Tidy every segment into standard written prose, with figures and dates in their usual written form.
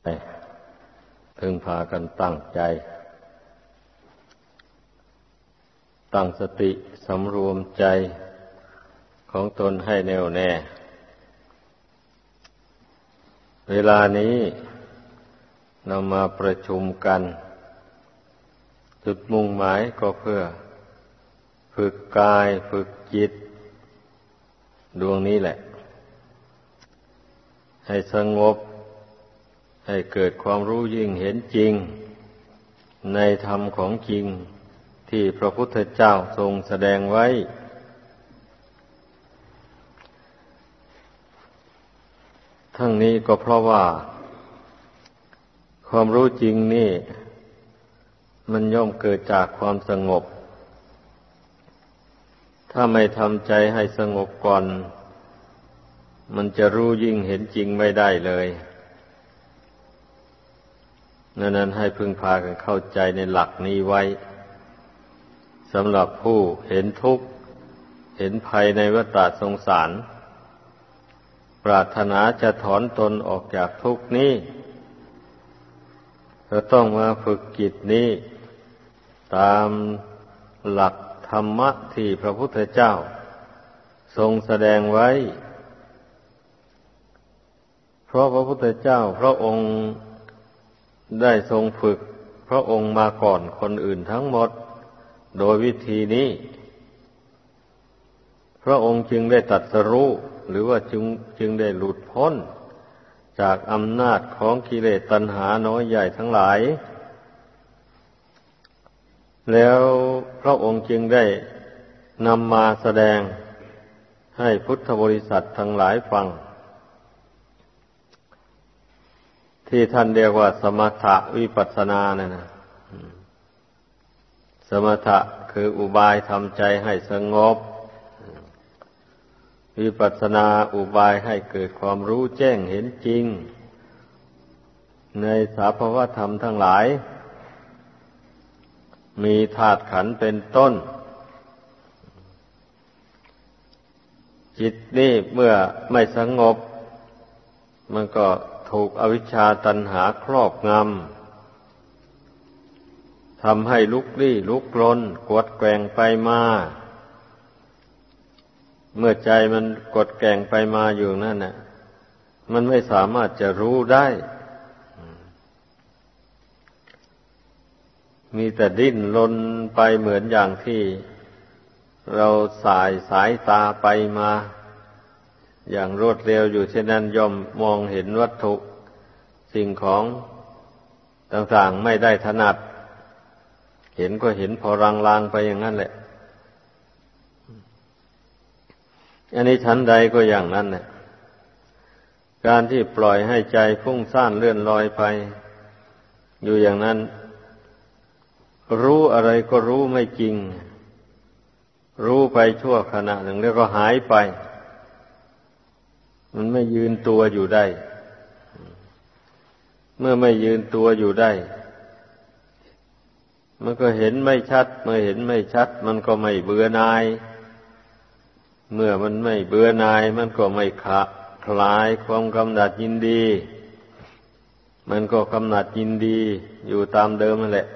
พึงพากันตั้งใจตั้งสติสำรวมใจของตนให้แน่วแน่เวลานี้เรามาประชุมกันจุดมุ่งหมายก็เพื่อฝึกกายฝึกจิตดวงนี้แหละให้สงบให้เกิดความรู้ยิ่งเห็นจริงในธรรมของจริงที่พระพุทธเจ้าทรงแสดงไว้ทั้งนี้ก็เพราะว่าความรู้จริงนี่มันย่อมเกิดจากความสงบถ้าไม่ทำใจให้สงบก่อนมันจะรู้ยิ่งเห็นจริงไม่ได้เลยนั้นให้พึงพากันเข้าใจในหลักนี้ไว้สำหรับผู้เห็นทุกข์เห็นภัยในวัฏสงสารปรารถนาจะถอนตนออกจากทุกข์นี้ก็ต้องมาฝึกจิตนี้ตามหลักธรรมะที่พระพุทธเจ้าทรงแสดงไว้เพราะพระพุทธเจ้าพระองค์ได้ทรงฝึกพระองค์มาก่อนคนอื่นทั้งหมดโดยวิธีนี้พระองค์จึงได้ตรัสรู้หรือว่าจึงได้หลุดพ้นจากอำนาจของกิเลสตัณหาน้อยใหญ่ทั้งหลายแล้วพระองค์จึงได้นำมาแสดงให้พุทธบริษัททั้งหลายฟังที่ท่านเรียกว่าสมถะวิปัสสนาเนี่ยนะสมถะคืออุบายทำใจให้สงบวิปัสสนาอุบายให้เกิดความรู้แจ้งเห็นจริงในสภาวธรรมทั้งหลายมีธาตุขันธ์เป็นต้นจิตนี่เมื่อไม่สงบมันก็ถูกอวิชชาตัณหาครอบงำทำให้ลุกลี้ลุกลนกวดแกว่งไปมาเมื่อใจมันกดแกว่งไปมาอยู่นั่นน่ะมันไม่สามารถจะรู้ได้มีแต่ดิ้นรนไปเหมือนอย่างที่เราสายตาไปมาอย่างรวดเร็วอยู่เช่นนั้นย่อมมองเห็นวัตถุสิ่งของต่างๆไม่ได้ถนัดเห็นก็เห็นพอลางๆไปอย่างนั้นแหละอันนี้ชั้นใดก็อย่างนั้นแหละการที่ปล่อยให้ใจฟุ้งซ่านเลื่อนลอยไปอยู่อย่างนั้นรู้อะไรก็รู้ไม่จริงรู้ไปชั่วขณะหนึ่งแล้วก็หายไปมันไม่ยืนตัวอยู่ได้เมื่อไม่ยืนตัวอยู่ได้มันก็เห็นไม่ชัดเมื่อเห็นไม่ชัดมันก็ไม่เบื่อหน่ายเมื่อมันไม่เบื่อหน่ายมันก็ไม่คลายความกำหนัดยินดีมันก็กำหนัดยินดีอยู่ตามเดิมนั่นแหละ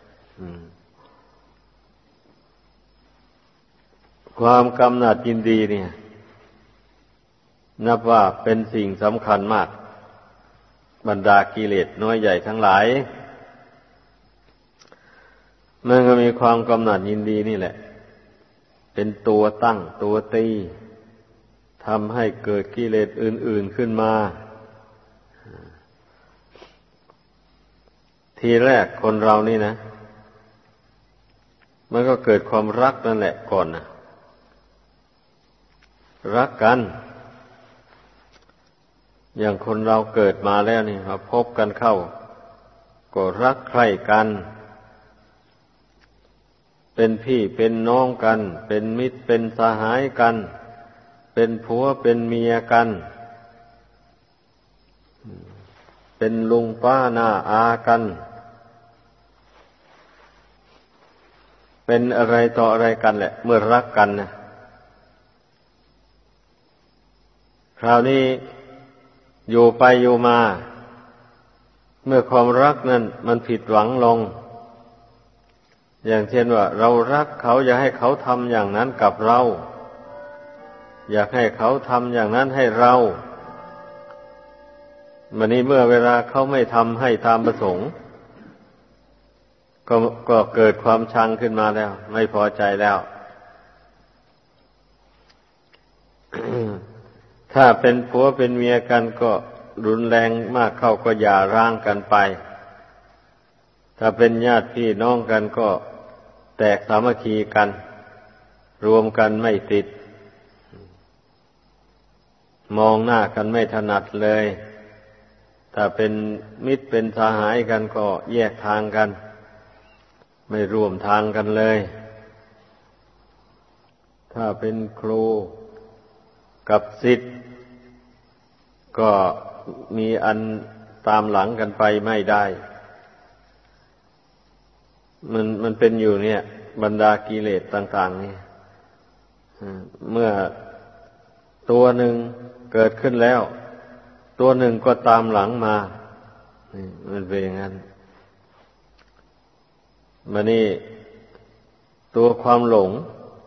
ความกำหนัดยินดีเนี่ยนับว่าเป็นสิ่งสำคัญมากบรรดากิเลสน้อยใหญ่ทั้งหลายมันก็มีความกำหนัดยินดีนี่แหละเป็นตัวตั้งตัวตีทำให้เกิดกิเลสอื่นๆขึ้นมาทีแรกคนเรานี่นะมันก็เกิดความรักนั่นแหละก่อนนะรักกันอย่างคนเราเกิดมาแล้วนี่มาพบกันเข้าก็รักใคร่กันเป็นพี่เป็นน้องกันเป็นมิตรเป็นสหายกันเป็นผัวเป็นเมียกันเป็นลุงป้าน้าอากันเป็นอะไรต่ออะไรกันแหละเมื่อรักกันนะคราวนี้อยู่ไปอยู่มาเมื่อความรักนั้นมันผิดหวังลงอย่างเช่นว่าเรารักเขาอยากให้เขาทำอย่างนั้นกับเราอยากให้เขาทำอย่างนั้นให้เราวันนี้เมื่อเวลาเขาไม่ทำให้ตามประสงค์ก็เกิดความชังขึ้นมาแล้วไม่พอใจแล้ว ถ้าเป็นผัวเป็นเมียกันก็รุนแรงมากเข้าก็หย่าร้างกันไปถ้าเป็นญาติพี่น้องกันก็แตกสามัคคีกันรวมกันไม่ติดมองหน้ากันไม่ถนัดเลยถ้าเป็นมิตรเป็นสหายกันก็แยกทางกันไม่ร่วมทางกันเลยถ้าเป็นครูกับศิษย์ก็มีอันตามหลังกันไปไม่ได้มันเป็นอยู่เนี่ยบรรดากิเลสต่างๆนี่เมื่อตัวหนึ่งเกิดขึ้นแล้วตัวหนึ่งก็ตามหลังมานี่มันเป็นอย่างนั้นมานี่ตัวความหลง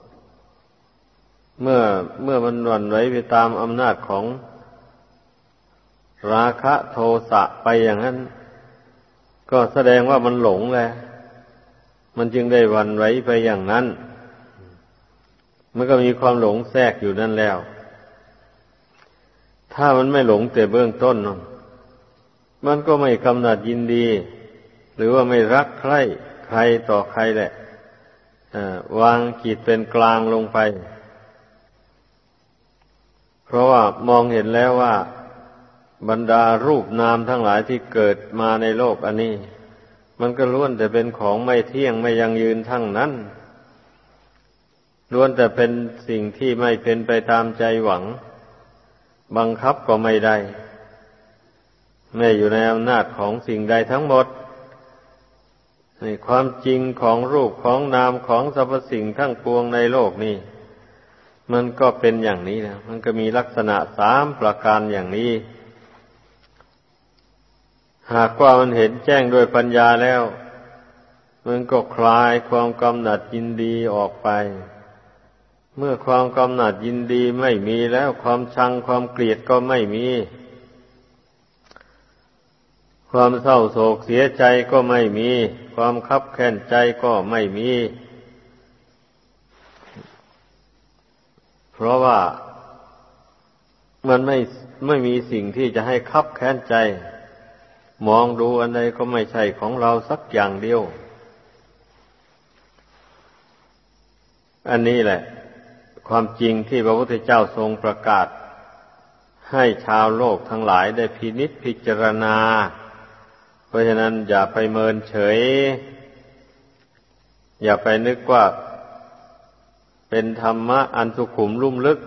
เมื่อมันหวั่นไหวไปตามอำนาจของราคะโทสะไปอย่างนั้นก็แสดงว่ามันหลงแหละมันจึงได้หวั่นไหวไปอย่างนั้นมันก็มีความหลงแทรกอยู่นั่นแล้วถ้ามันไม่หลงแต่เบื้องต้นมันก็ไม่กำหนัดยินดีหรือว่าไม่รักใคร่ใครต่อใครแหละวางจิตเป็นกลางลงไปเพราะว่ามองเห็นแล้วว่าบรรดารูปนามทั้งหลายที่เกิดมาในโลกอันนี้มันก็ล้วนแต่เป็นของไม่เที่ยงไม่ยั่งยืนทั้งนั้นล้วนแต่เป็นสิ่งที่ไม่เป็นไปตามใจหวังบังคับก็ไม่ได้ไม่อยู่ในอำนาจของสิ่งใดทั้งหมดในความจริงของรูปของนามของสรรพสิ่งทั้งปวงในโลกนี้มันก็เป็นอย่างนี้นะมันก็มีลักษณะ3ประการอย่างนี้หากว่ามันเห็นแจ้งด้วยปัญญาแล้วมันก็คลายความกำหนัดยินดีออกไปเมื่อความกำหนัดยินดีไม่มีแล้วความชังความเกลียดก็ไม่มีความเศร้าโศกเสียใจก็ไม่มีความคับแค้นใจก็ไม่มีเพราะว่ามันไม่มีสิ่งที่จะให้คับแค้นใจมองดูอันใดก็ไม่ใช่ของเราสักอย่างเดียวอันนี้แหละความจริงที่พระพุทธเจ้าทรงประกาศให้ชาวโลกทั้งหลายได้พินิจพิจารณาเพราะฉะนั้นอย่าไปเมินเฉยอย่าไปนึกว่าเป็นธรรมะอันสุขุมลุ่มลึก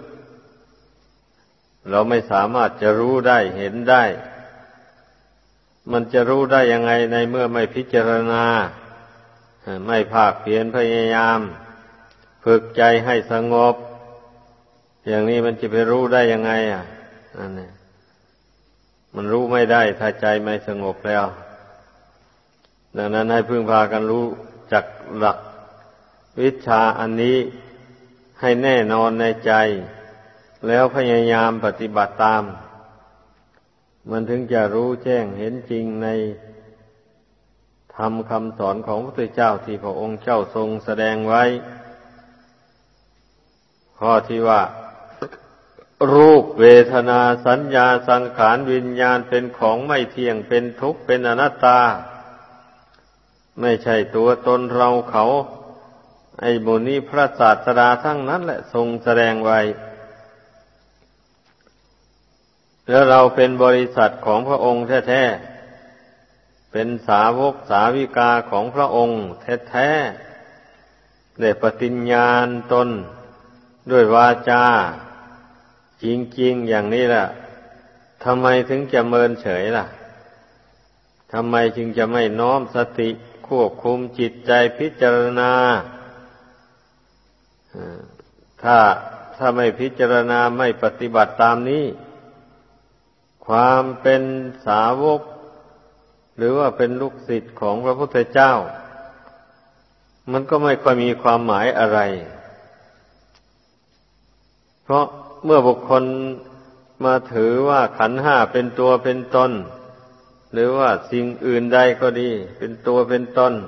เราไม่สามารถจะรู้ได้เห็นได้มันจะรู้ได้ยังไงในเมื่อไม่พิจารณาไม่ภาคเพียรพยายามฝึกใจให้สงบอย่างนี้มันจะไปรู้ได้ยังไงอันนี้มันรู้ไม่ได้ถ้าใจไม่สงบแล้วดังนั้นให้พึ่งพากันรู้จักหลักวิชาอันนี้ให้แน่นอนในใจแล้วพยายามปฏิบัติตามมันถึงจะรู้แจ้งเห็นจริงในธรรมคำสอนของพระพุทธเจ้าที่พระองค์เจ้าทรงแสดงไว้ข้อที่ว่ารูปเวทนาสัญญาสังขารวิญญาณเป็นของไม่เที่ยงเป็นทุกข์เป็นอนัตตาไม่ใช่ตัวตนเราเขาไอ้บุญนี้พระศาสดาทั้งนั้นแหละทรงแสดงไว้แล้วเราเป็นบริษัทของพระองค์แท้ๆเป็นสาวกสาวิกาของพระองค์แท้ๆได้ปฏิญญาณตนด้วยวาจาจริงๆอย่างนี้ล่ะทำไมถึงจะเมินเฉยล่ะทำไมจึงจะไม่น้อมสติควบคุมจิตใจพิจารณาถ้าไม่พิจารณาไม่ปฏิบัติตามนี้ความเป็นสาวกหรือว่าเป็นลูกศิษย์ของพระพุทธเจ้ามันก็ไม่ค่อยมีความหมายอะไรเพราะเมื่อบุคคลมาถือว่าขันธ์ห้าเป็นตัวเป็นตนหรือว่าสิ่งอื่นใดก็ดีเป็นตัวเป็นตน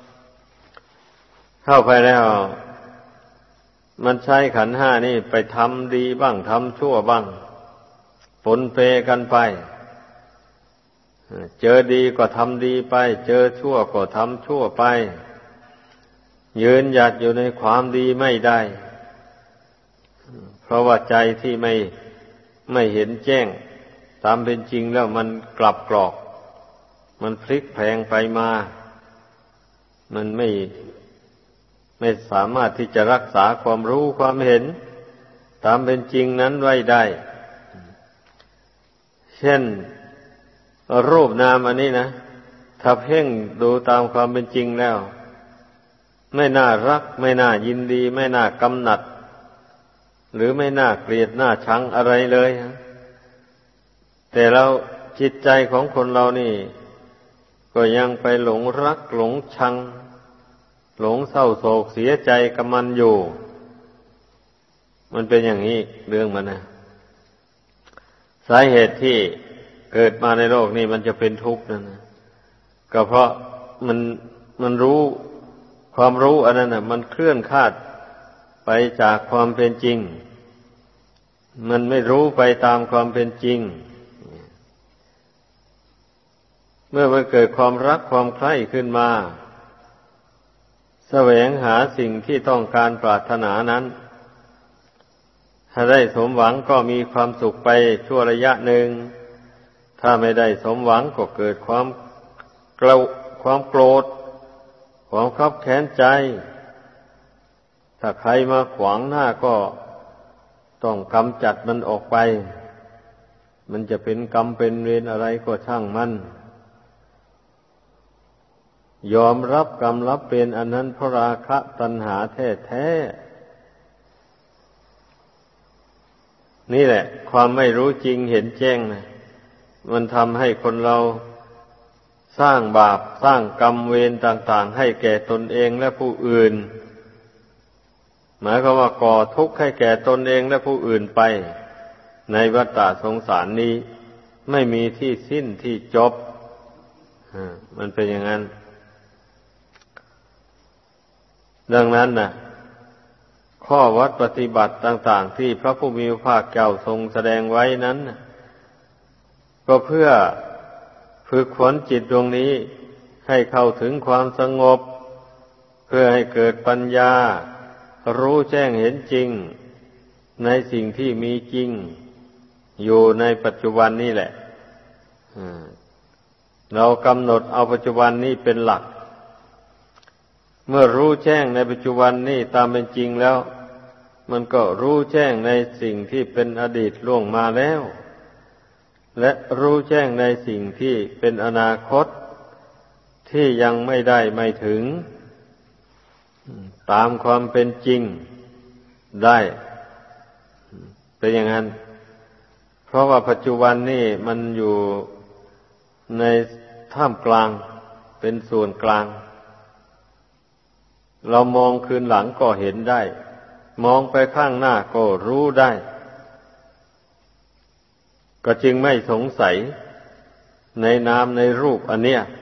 เข้าไปแล้วมันใช้ขันธ์ห้านี่ไปทำดีบ้างทำชั่วบ้างปนเปกันไปเจอดีก็ทำดีไปเจอชั่วก็ทำชั่วไปยืนหยัดอยู่ในความดีไม่ได้เพราะว่าใจที่ไม่เห็นแจ้งตามเป็นจริงแล้วมันกลับกรอกมันพลิกแพลงไปมามันไม่สามารถที่จะรักษาความรู้ความเห็นตามเป็นจริงนั้นไว้ได้เช่นรูปนามอันนี้นะถ้าเพ่งดูตามความเป็นจริงแล้วไม่น่ารักไม่น่ายินดีไม่น่ากำหนัดหรือไม่น่าเกลียดน่าชังอะไรเลยแต่เราจิตใจของคนเรานี่ก็ยังไปหลงรักหลงชังหลงเศร้าโศกเสียใจกับมันอยู่มันเป็นอย่างนี้เรื่องมันนะสาเหตุที่เกิดมาในโลกนี้มันจะเป็นทุกข์นั่นนะก็เพราะมันรู้ความรู้อันนั้นน่ะมันเคลื่อนคลาดไปจากความเป็นจริงมันไม่รู้ไปตามความเป็นจริงเมื่อมันเกิดความรักความใคร่ขึ้นมาแสวงหาสิ่งที่ต้องการปรารถนานั้นถ้าได้สมหวังก็มีความสุขไปชั่วระยะหนึ่งถ้าไม่ได้สมหวังก็เกิดความโกรธความคับแค้นใจถ้าใครมาขวางหน้าก็ต้องกำจัดมันออกไปมันจะเป็นกรรมเป็นเวรอะไรก็ช่างมันยอมรับกรรมรับเป็นอันนั้นเพราะราคะตัณหาแท้ๆนี่แหละความไม่รู้จริงเห็นแจ้งนะมันทำให้คนเราสร้างบาปสร้างกรรมเวรต่างๆให้แก่ตนเองและผู้อื่นหมายความว่าก่อทุกข์ให้แก่ตนเองและผู้อื่นไปในวัฏฏะสงสารนี้ไม่มีที่สิ้นที่จบมันเป็นอย่างนั้นดังนั้นนะข้อวัดปฏิบัติต่างๆที่พระผู้มีพระภาคเจ้าทรงแสดงไว้นั้นก็เพื่อฝึกฝนจิตดวงนี้ให้เข้าถึงความสงบเพื่อให้เกิดปัญญารู้แจ้งเห็นจริงในสิ่งที่มีจริงอยู่ในปัจจุบันนี่แหละเรากำหนดเอาปัจจุบันนี้เป็นหลักเมื่อรู้แจ้งในปัจจุบันนี้ตามเป็นจริงแล้วมันก็รู้แจ้งในสิ่งที่เป็นอดีตล่วงมาแล้วและรู้แจ้งในสิ่งที่เป็นอนาคตที่ยังไม่ได้ไม่ถึงตามความเป็นจริงได้เป็นอย่างนั้นเพราะว่าปัจจุบันนี่มันอยู่ในท่ามกลางเป็นส่วนกลางเรามองคืนหลังก็เห็นได้มองไปข้างหน้าก็รู้ได้ก็จึงไม่สงสัยในนามในรูปอันเนี้ย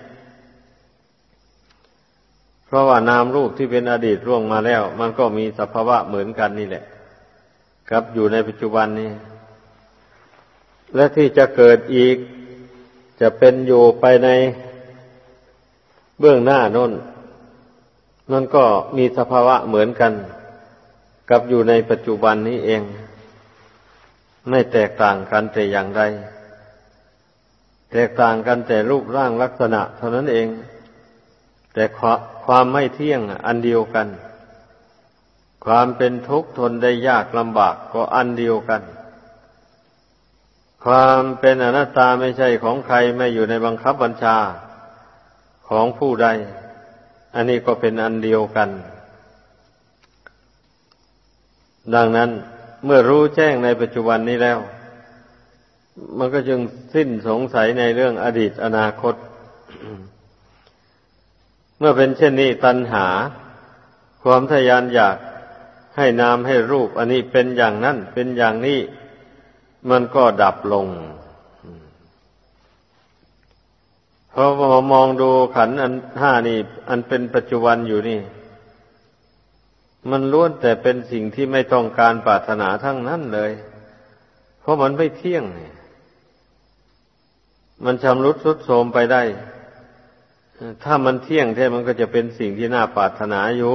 เพราะว่านามรูปที่เป็นอดีตล่วงมาแล้วมันก็มีสภาวะเหมือนกันนี่แหละครับอยู่ในปัจจุบันนี้และที่จะเกิดอีกจะเป็นอยู่ไปในเบื้องหน้าโน้นนั่นก็มีสภาวะเหมือนกันกับอยู่ในปัจจุบันนี้เองไม่แตกต่างกันแต่อย่างใดแตกต่างกันแต่รูปร่างลักษณะเท่านั้นเองแต่ความไม่เที่ยงอันเดียวกันความเป็นทุกข์ทนได้ยากลำบากก็อันเดียวกันความเป็นอนัตตาไม่ใช่ของใครไม่อยู่ในบังคับบัญชาของผู้ใดอันนี้ก็เป็นอันเดียวกันดังนั้นเมื่อรู้แจ้งในปัจจุบันนี้แล้วมันก็จึงสิ้นสงสัยในเรื่องอดีตอนาคตเมื่อเป็นเช่นนี้ตัณหาความทยานอยากให้นามให้รูปอันนี้เป็นอย่างนั้นเป็นอย่างนี้มันก็ดับลงเพราะว่ามองดูขันธ์อันห้านี่อันเป็นปัจจุบันอยู่นี่มันล้วนแต่เป็นสิ่งที่ไม่ต้องการปรารถนาทั้งนั้นเลยเพราะมันไม่เที่ยงเนี่ยมันชำรุดทรุดโทรมไปได้ถ้ามันเที่ยงแท้มันก็จะเป็นสิ่งที่น่าปรารถนาอยู่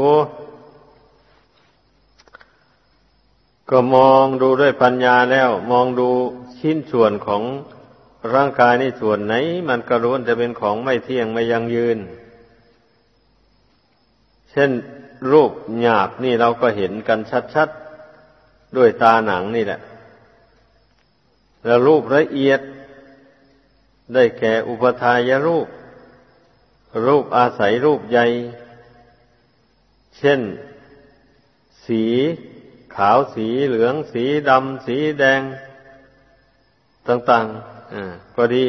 ก็มองดูด้วยปัญญาแล้วมองดูชิ้นส่วนของร่างกายนี่ส่วนไหนมันก็ล้วนจะเป็นของไม่เที่ยงไม่ยั่งยืนเช่นรูปหยาบนี่เราก็เห็นกันชัดๆด้วยตาหนังนี่แหละแล้วรูปละเอียดได้แก่อุปทายรูปรูปอาศัยรูปใหญ่เช่นสีขาวสีเหลืองสีดำสีแดงต่างๆก็ดี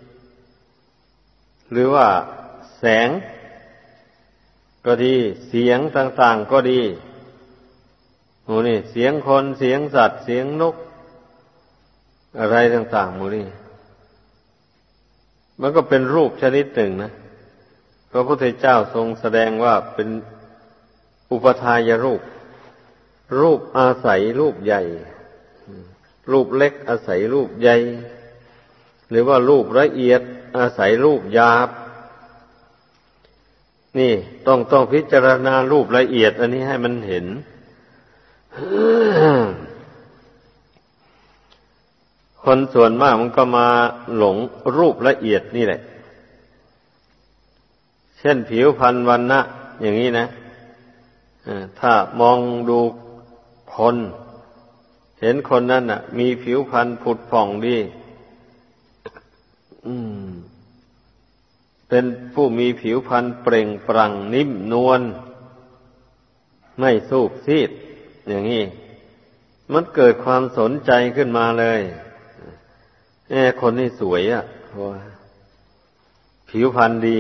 หรือว่าแสงก็ดีเสียงต่างๆก็ดีหมู่นี่เสียงคนเสียงสัตว์เสียงนกอะไรต่างๆหมู่นี่มันก็เป็นรูปชนิดหนึ่งนะพระพุทธเจ้าทรงแสดงว่าเป็นอุปทายรูปรูปอาศัยรูปใหญ่รูปเล็กอาศัยรูปใหญ่หรือว่ารูปละเอียดอาศัยรูปหยาบนี่ต้องพิจารณารูปละเอียดอันนี้ให้มันเห็น คนส่วนมากมันก็มาหลงรูปละเอียดนี่แหละเช่นผิวพรรณวรรณะอย่างนี้นะถ้ามองดูคนเห็นคนนั้นน่ะมีผิวพรรณผุดผ่องดีเป็นผู้มีผิวพรรณเปล่งปลั่งนิ่มนวลไม่สูบซีดอย่างนี้มันเกิดความสนใจขึ้นมาเลยคนนี้สวยอ่ะผิวพรรณดี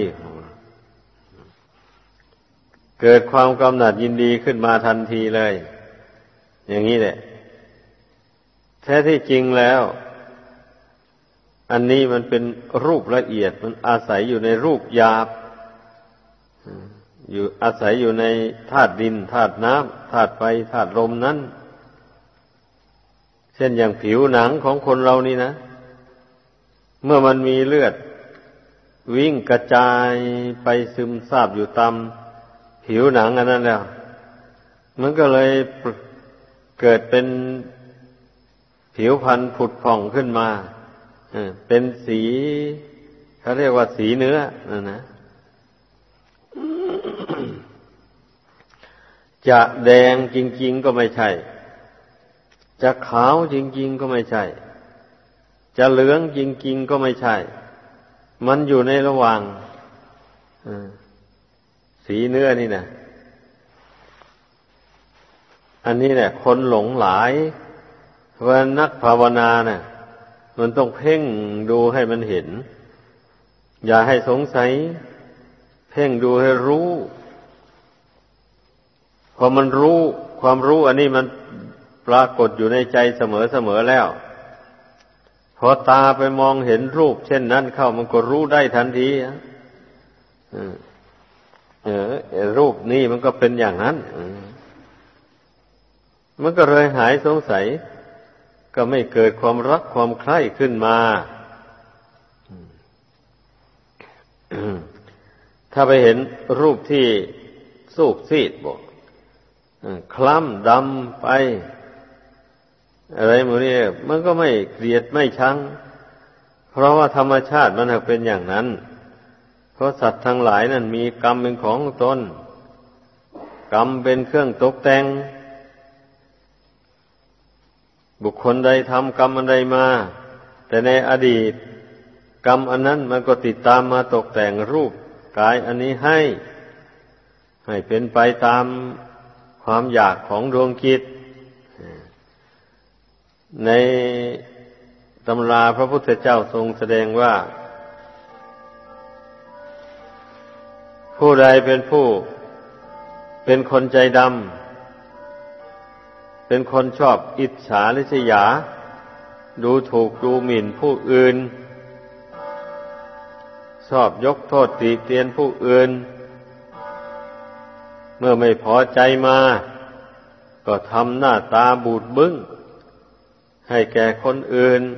เกิดความกำหนัดยินดีขึ้นมาทันทีเลยอย่างนี้แหละแท้ที่จริงแล้วอันนี้มันเป็นรูปละเอียดมันอาศัยอยู่ในรูปหยาบอยู่อาศัยอยู่ในธาตุดินธาตุน้ำธาตุไฟธาตุลมนั้นเช่นอย่างผิวหนังของคนเรานี่นะเมื่อมันมีเลือดวิ่งกระจายไปซึมซาบอยู่ตามผิวหนังอันนั้นแล้วมันก็เลยเกิดเป็นผิวพรรณผุดผ่องขึ้นมาเป็นสีเขาเรียกว่าสีเนื้อนั่นนะจะแดงจริงๆก็ไม่ใช่จะขาวจริงๆก็ไม่ใช่จะเหลืองจริงๆก็ไม่ใช่มันอยู่ในระหว่างสีเนื้อนี่นะอันนี้แหละคนหลงหลายว่านักภาวนาน่ะมันต้องเพ่งดูให้มันเห็นอย่าให้สงสัยเพ่งดูให้รู้พอมันรู้ความรู้อันนี้มันปรากฏอยู่ในใจเสมอแล้วพอตาไปมองเห็นรูปเช่นนั้นเข้ามันก็รู้ได้ทันทีรูปนี้มันก็เป็นอย่างนั้นมันก็เลยหายสงสัยก็ไม่เกิดความรักความใคร่ขึ้นมาถ้าไปเห็นรูปที่สูบซีดบอกคล้ำดำไปอะไรหมดนี่มันก็ไม่เกลียดไม่ชังเพราะว่าธรรมชาติมันเป็นอย่างนั้นเพราะสัตว์ทั้งหลายนั้นมีกรรมเป็นของตนกรรมเป็นเครื่องตกแต่งบุคคลใดทำกรรมอันใดมาแต่ในอดีตกรรมอันนั้นมันก็ติดตามมาตกแต่งรูปกายอันนี้ให้เป็นไปตามความอยากของดวงจิตในตำราพระพุทธเจ้าทรงแสดงว่าผู้ใดเป็นผู้เป็นคนใจดำเป็นคนชอบอิจฉาริษยาดูถูกดูหมิ่นผู้อื่นชอบยกโทษติเตียนผู้อื่นเมื่อไม่พอใจมาก็ทำหน้าตาบูดบึ้งให้แก่คนอื่น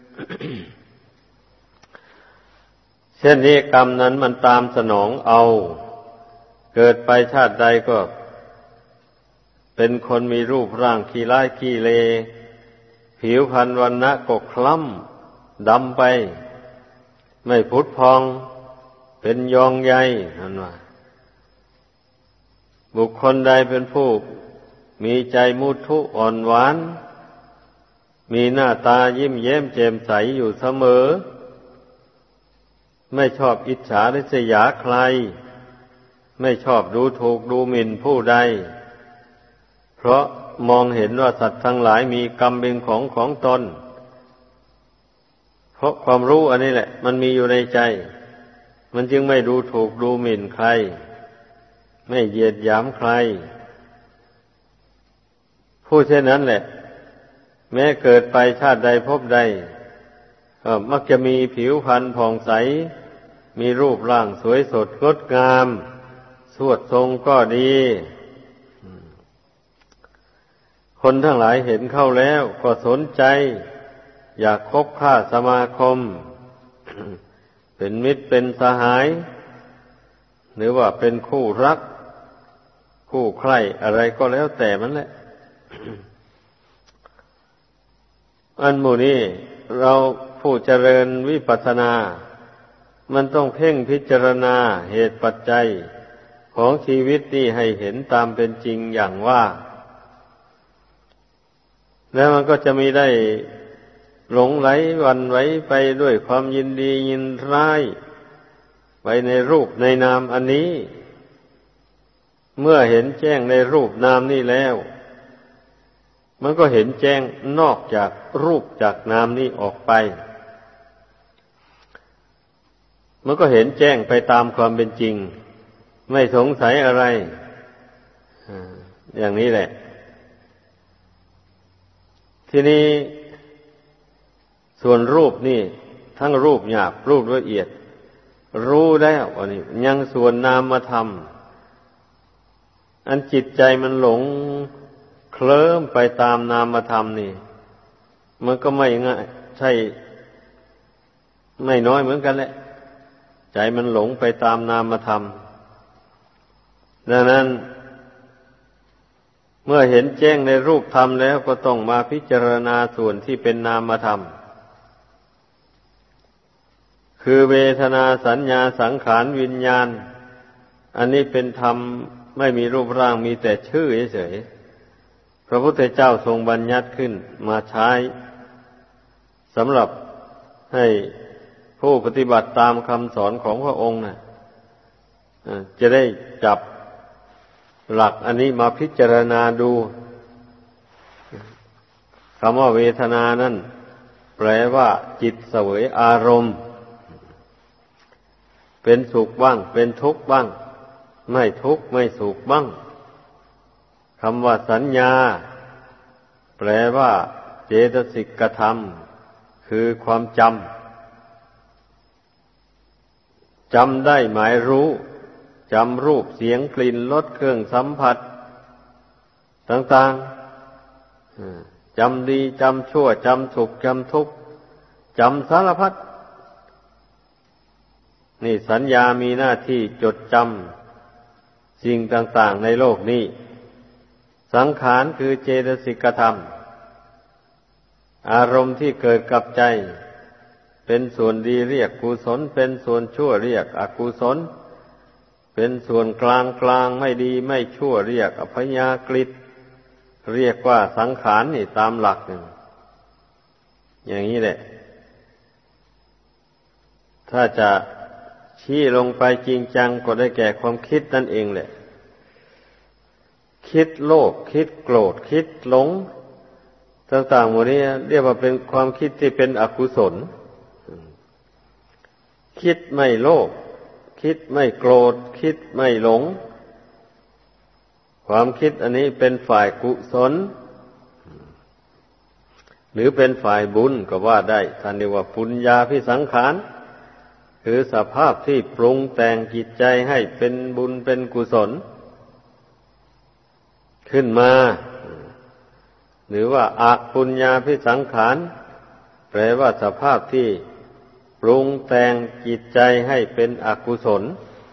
เช่นนี้กรรมนั้นมันตามสนองเอาเกิดไปชาติใดก็เป็นคนมีรูปร่างขี้ร้ายขี้เลผิวพรรณวรรณะก็คล้ำดำไปไม่ผุดพองเป็นยองใยนั่นว่าบุคคลใดเป็นผู้มีใจมุทุอ่อนหวานมีหน้าตายิ้มแย้มแจ่มใสอยู่เสมอไม่ชอบอิจฉาริษยาใครไม่ชอบดูถูกดูหมิ่นผู้ใดเพราะมองเห็นว่าสัตว์ทั้งหลายมีกรรมเป็นของตนเพราะความรู้อันนี้แหละมันมีอยู่ในใจมันจึงไม่ดูถูกดูหมิ่นใครไม่เหยียดหยามใครผู้เช่นนั้นแหละแม้เกิดไปชาติใดพบใดก็มักจะมีผิวพรรณผ่องใสมีรูปร่างสวยสดงดงามสวดทรงก็ดีคนทั้งหลายเห็นเข้าแล้วก็สนใจอยากคบค้าสมาคม เป็นมิตรเป็นสหายหรือว่าเป็นคู่รักคู่ใคร่อะไรก็แล้วแต่มันแหละ อันหมู่นี้เราผู้เจริญวิปัสสนามันต้องเพ่งพิจารณาเหตุปัจจัยของชีวิตนี้ให้เห็นตามเป็นจริงอย่างว่าแล้วมันก็จะมีได้หลงไหลหวั่นไหวไปด้วยความยินดียินร้ายไปในรูปในนามอันนี้เมื่อเห็นแจ้งในรูปนามนี้แล้วมันก็เห็นแจ้งนอกจากรูปจากนามนี้ออกไปมันก็เห็นแจ้งไปตามความเป็นจริงไม่สงสัยอะไรอย่างนี้แหละทีนี้ส่วนรูปนี่ทั้งรูปหยาบรูปละเอียดรู้แล้วอันนี้ยังส่วนนามธรรมอันจิตใจมันหลงเคลิ้มไปตามนามธรรมนี่มันก็ไม่ง่ายใช่ไม่น้อยเหมือนกันแหละใจมันหลงไปตามนามธรรมดังนั้นเมื่อเห็นแจ้งในรูปธรรมแล้วก็ต้องมาพิจารณาส่วนที่เป็นนามธรรมคือเวทนาสัญญาสังขารวิญญาณอันนี้เป็นธรรมไม่มีรูปร่างมีแต่ชื่อเฉยๆพระพุทธเจ้าทรงบัญญัติขึ้นมาใช้สำหรับให้ผู้ปฏิบัติตามคำสอนของพระองค์จะได้จับหลักอันนี้มาพิจารณาดูคำว่าเวทนานั้นแปลว่าจิตเสวยอารมณ์เป็นสุขบ้างเป็นทุกข์บ้างไม่ทุกข์ไม่สุขบ้างคำว่าสัญญาแปลว่าเจตสิกธรรมคือความจำได้หมายรู้จำรูปเสียงกลิ่นรสเครื่องสัมผัสต่างๆจำดีจำชั่วจำสุขจำทุกข์จำสารพัดนี่สัญญามีหน้าที่จดจำสิ่งต่างๆในโลกนี้สังขารคือเจตสิกธรรมอารมณ์ที่เกิดกับใจเป็นส่วนดีเรียกกุศลเป็นส่วนชั่วเรียกอกุศลเป็นส่วนกลางกลางไม่ดีไม่ชั่วเรียกอัพยากฤิเรียกว่าสังขารนี่ตามหลักอย่างนี้แหละถ้าจะชี้ลงไปจริงจังก็ได้แก่ความคิดนั่นเองแหละคิดโลภคิดโกรธคิดหลงต่างๆหมดนี้เรียกว่าเป็นความคิดที่เป็นอกุศลคิดไม่โลภคิดไม่โกรธคิดไม่หลงความคิดอันนี้เป็นฝ่ายกุศลหรือเป็นฝ่ายบุญก็ว่าได้ท่านเรียกว่าปุญญาภิสังขารคือสภาพที่ปรุงแต่งจิตใจให้เป็นบุญเป็นกุศลขึ้นมาหรือว่าอปุญญาภิสังขารแปลว่าสภาพที่ปรุงแต่งจิตใจให้เป็นอกุศล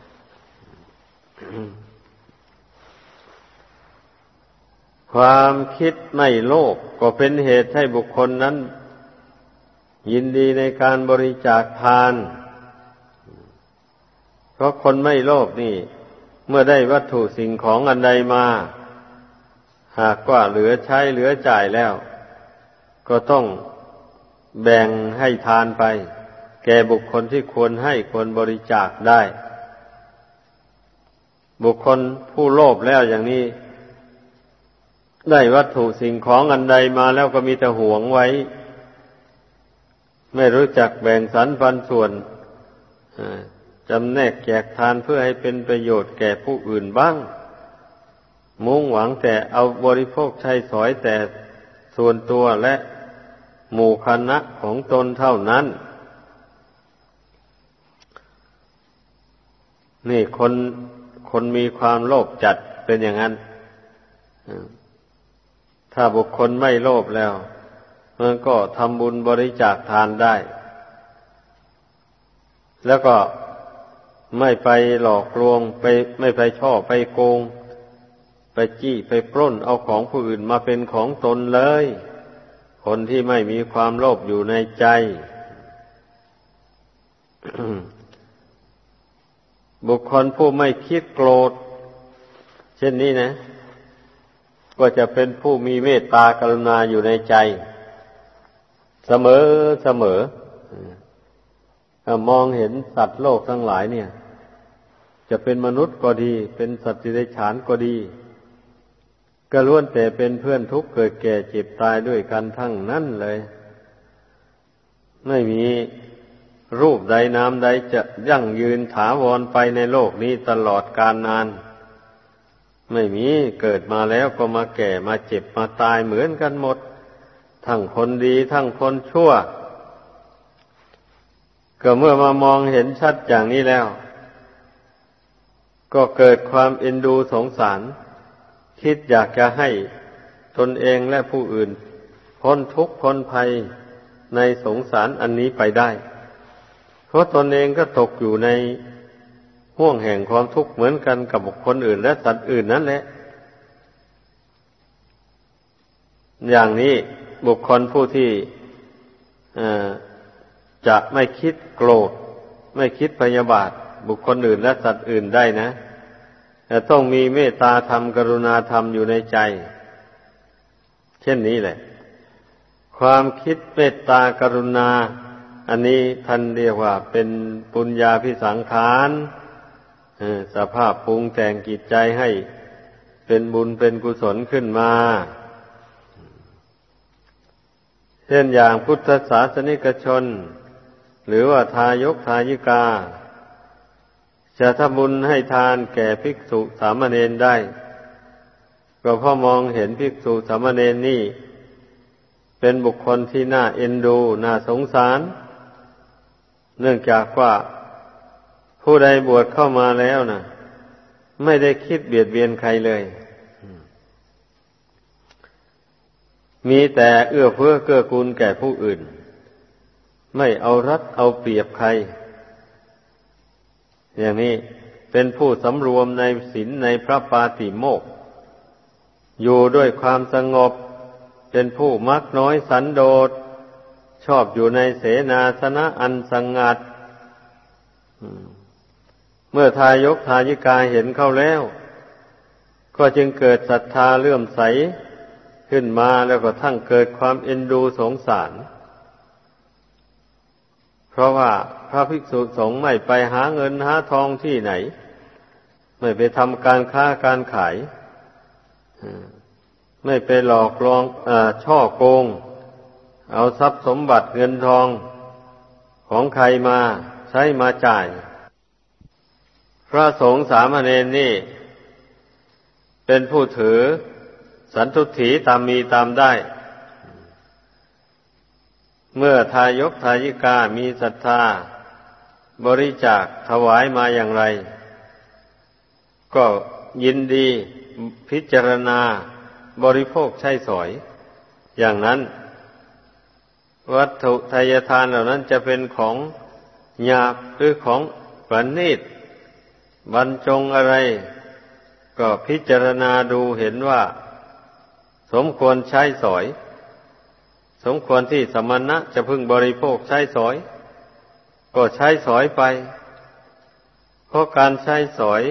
ความคิดไม่โลภก็เป็นเหตุให้บุคคลนั้นยินดีในการบริจาคทานเพราะคนไม่โลภนี่เมื่อได้วัตถุสิ่งของอันใดมาหากว่าเหลือใช้เหลือจ่ายแล้วก็ต้องแบ่งให้ทานไปแก่บุคคลที่ควรให้ควรบริจาคได้บุคคลผู้โลภแล้วอย่างนี้ได้วัตถุสิ่งของอันใดมาแล้วก็มีแต่หวงไว้ไม่รู้จักแบ่งสรรปันส่วนจำแนกแจกทานเพื่อให้เป็นประโยชน์แก่ผู้อื่นบ้างมุ่งหวังแต่เอาบริโภคใช้สอยแต่ส่วนตัวและหมู่คณะของตนเท่านั้นนี่คนมีความโลภจัดเป็นอย่างนั้นถ้าบุคคลไม่โลภแล้วมันก็ทำบุญบริจาคทานได้แล้วก็ไม่ไปหลอกลวงไม่ไปช่อไปโกงไปจี้ไปปล้นเอาของผู้อื่นมาเป็นของตนเลยคนที่ไม่มีความโลภอยู่ในใจ บุคคลผู้ไม่คิดโกรธเช่นนี้นะก็จะเป็นผู้มีเมตตากรุณาอยู่ในใจเสมอมองเห็นสัตว์โลกทั้งหลายเนี่ยจะเป็นมนุษย์ก็ดีเป็นสัตว์เดรัจฉานก็ดีก็ล้วนแต่เป็นเพื่อนทุกข์เกิดแก่เจ็บตายด้วยกันทั้งนั้นเลยไม่มีรูปใดนามใดจะยั่งยืนถาวรไปในโลกนี้ตลอดกาลนานไม่มีเกิดมาแล้วก็มาแก่มาเจ็บมาตายเหมือนกันหมดทั้งคนดีทั้งคนชั่วก็เมื่อมามองเห็นชัดอย่างนี้แล้วก็เกิดความเอ็นดูสงสารคิดอยากจะให้ตนเองและผู้อื่นพ้นทุกข์พ้นภัยในสงสารอันนี้ไปได้เพราะตนเองก็ตกอยู่ในห่วงแห่งความทุกข์เหมือนกันกับบุคคลอื่นและสัตว์อื่นนั่นแหละอย่างนี้บุคคลผู้ที่จะไม่คิดโกรธไม่คิดพยาบาทบุคคลอื่นและสัตว์อื่นได้นะแต่ต้องมีเมตตาธรรมกรุณาธรรมอยู่ในใจเช่นนี้แหละความคิดเมตตากรุณาอันนี้ท่านเรียกว่าเป็นปุญญาภิสังขารสภาพปรุงแต่งจิตใจให้เป็นบุญเป็นกุศลขึ้นมาเช่นอย่างพุทธศาสนิกชนหรือว่าทายกทายิกาจะทำบุญให้ทานแก่ภิกษุสามเณรได้ก็เพราะมองเห็นภิกษุสามเณรนี่เป็นบุคคลที่น่าเอ็นดูน่าสงสารเนื่องจากว่าผู้ใดบวชเข้ามาแล้วนะไม่ได้คิดเบียดเบียนใครเลยมีแต่เอื้อเฟื้อเกื้อกูลแก่ผู้อื่นไม่เอารัดเอาเปรียบใครอย่างนี้เป็นผู้สำรวมในศีลในพระปาติโมกข์อยู่ด้วยความสงบเป็นผู้มักน้อยสันโดษชอบอยู่ในเสนาสนะอันสงัดเมื่อทายกทายิกาเห็นเข้าแล้วก็จึงเกิดศรัทธาเลื่อมใสขึ้นมาแล้วก็ทั้งเกิดความเอ็นดูสงสารเพราะว่าพระภิกษุสงฆ์ไม่ไปหาเงินหาทองที่ไหนไม่ไปทำการค้าการขายไม่ไปหลอกลวงช่อโกงเอาทรัพย์สมบัติเงินทองของใครมาใช้มาจ่ายระสงฆ์สามเณรนี่เป็นผู้ถือสันทุฏฐิตามมีตามได้เมื่อทายกทายิกามีศรัทธาบริจาคถวายมาอย่างไรก็ยินดีพิจารณาบริโภคใช้สอยอย่างนั้นวัตถุทายทานเหล่านั้นจะเป็นของหยาบหรือของประณีตบรรจงอะไรก็พิจารณาดูเห็นว่าสมควรใช้สอยสมควรที่สมณะจะพึงบริโภคใช้สอยก็ใช้สอยไปเพราะการใช้สอย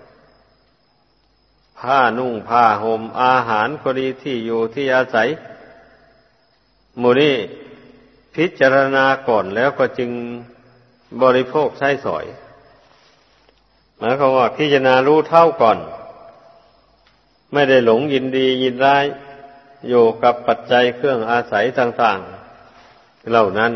ผ้านุ่งผ้าห่มอาหารก็ดีที่อยู่ที่อาศัยหมู่นี้พิจารณาก่อนแล้วก็จึงบริโภคใช้สอยหมายความว่าพิจารณารู้เท่าก่อนไม่ได้หลงยินดียินร้ายอยู่กับปัจจัยเครื่องอาศัยต่างๆเหล่านั้น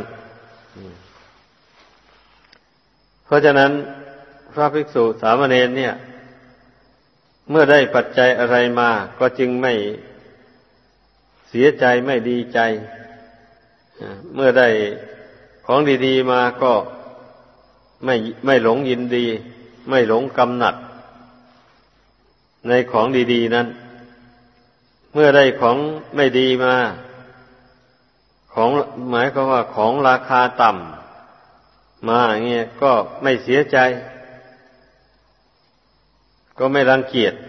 เพราะฉะนั้นพระภิกษุสามเณรเนี่ยเมื่อได้ปัจจัยอะไรมาก็จึงไม่เสียใจไม่ดีใจเมื่อได้ของดีๆมาก็ไม่หลงยินดีไม่หลงกำหนัดในของดีๆนั้นเมื่อได้ของไม่ดีมาของหมายความว่าของราคาต่ำมาอย่างเงี้ยก็ไม่เสียใจก็ไม่รังเกียจ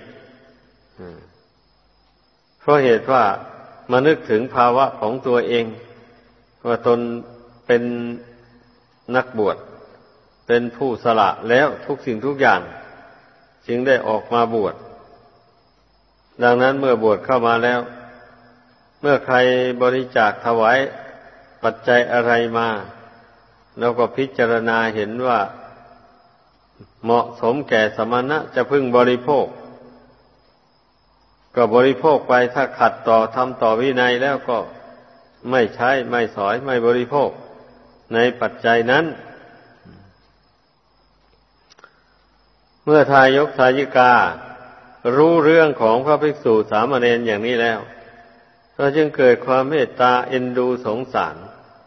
เพราะเหตุว่ามานึกถึงภาวะของตัวเองว่าตนเป็นนักบวชเป็นผู้สละแล้วทุกสิ่งทุกอย่างจึงได้ออกมาบวชดังนั้นเมื่อบวชเข้ามาแล้วเมื่อใครบริจาคถวายปัจจัยอะไรมาเราก็พิจารณาเห็นว่าเหมาะสมแก่สมณะจะพึงบริโภคก็บริโภคไปถ้าขัดต่อทำต่อวินัยแล้วก็ไม่ใช้ไม่สอยไม่บริโภคในปัจจัยนั้นเมื่อทายกทายิการู้เรื่องของพระภิกษุสามเณรอย่างนี้แล้วก็จึงเกิดความเมตตาเอ็นดูสงสาร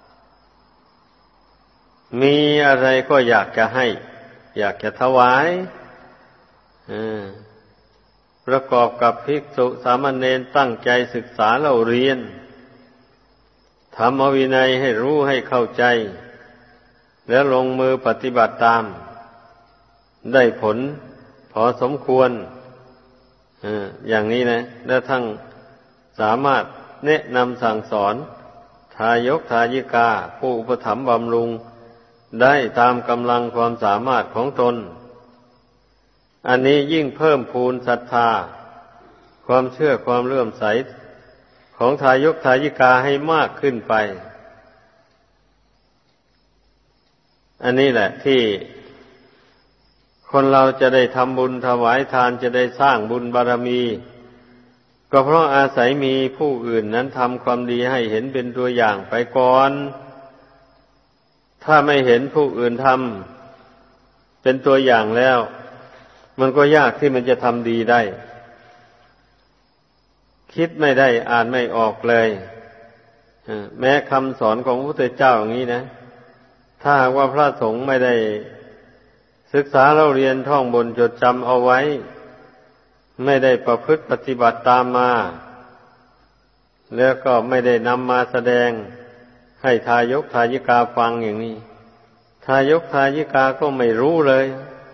มีอะไรก็อยากจะให้อยากจะถวายประกอบกับภิกษุสามเณรตั้งใจศึกษาเล่าเรียนธรรมวินัยให้รู้ให้เข้าใจแล้วลงมือปฏิบัติตามได้ผลพอสมควรอย่างนี้นะแล้วทั้งสามารถแนะนำสั่งสอนทายกทายิกาผู้อุปถัมภ์บำรุงได้ตามกำลังความสามารถของตนอันนี้ยิ่งเพิ่มพูนศรัทธาความเชื่อความเลื่อมใสของทายกทายิกาให้มากขึ้นไปอันนี้แหละที่คนเราจะได้ทำบุญถวายทานจะได้สร้างบุญบารมีก็เพราะอาศัยมีผู้อื่นนั้นทำความดีให้เห็นเป็นตัวอย่างไปก่อนถ้าไม่เห็นผู้อื่นทำเป็นตัวอย่างแล้วมันก็ยากที่มันจะทำดีได้คิดไม่ได้อ่านไม่ออกเลยแม้คำสอนของพระพุทธเจ้าอย่างนี้นะถ้าหากว่าพระสงฆ์ไม่ได้ศึกษาเราเรียนท่องบนจดจำเอาไว้ไม่ได้ประพฤติปฏิบัติตามมาแล้วก็ไม่ได้นำมาแสดงให้ทายกทายิกาฟังอย่างนี้ทายกทายิกาก็ไม่รู้เลย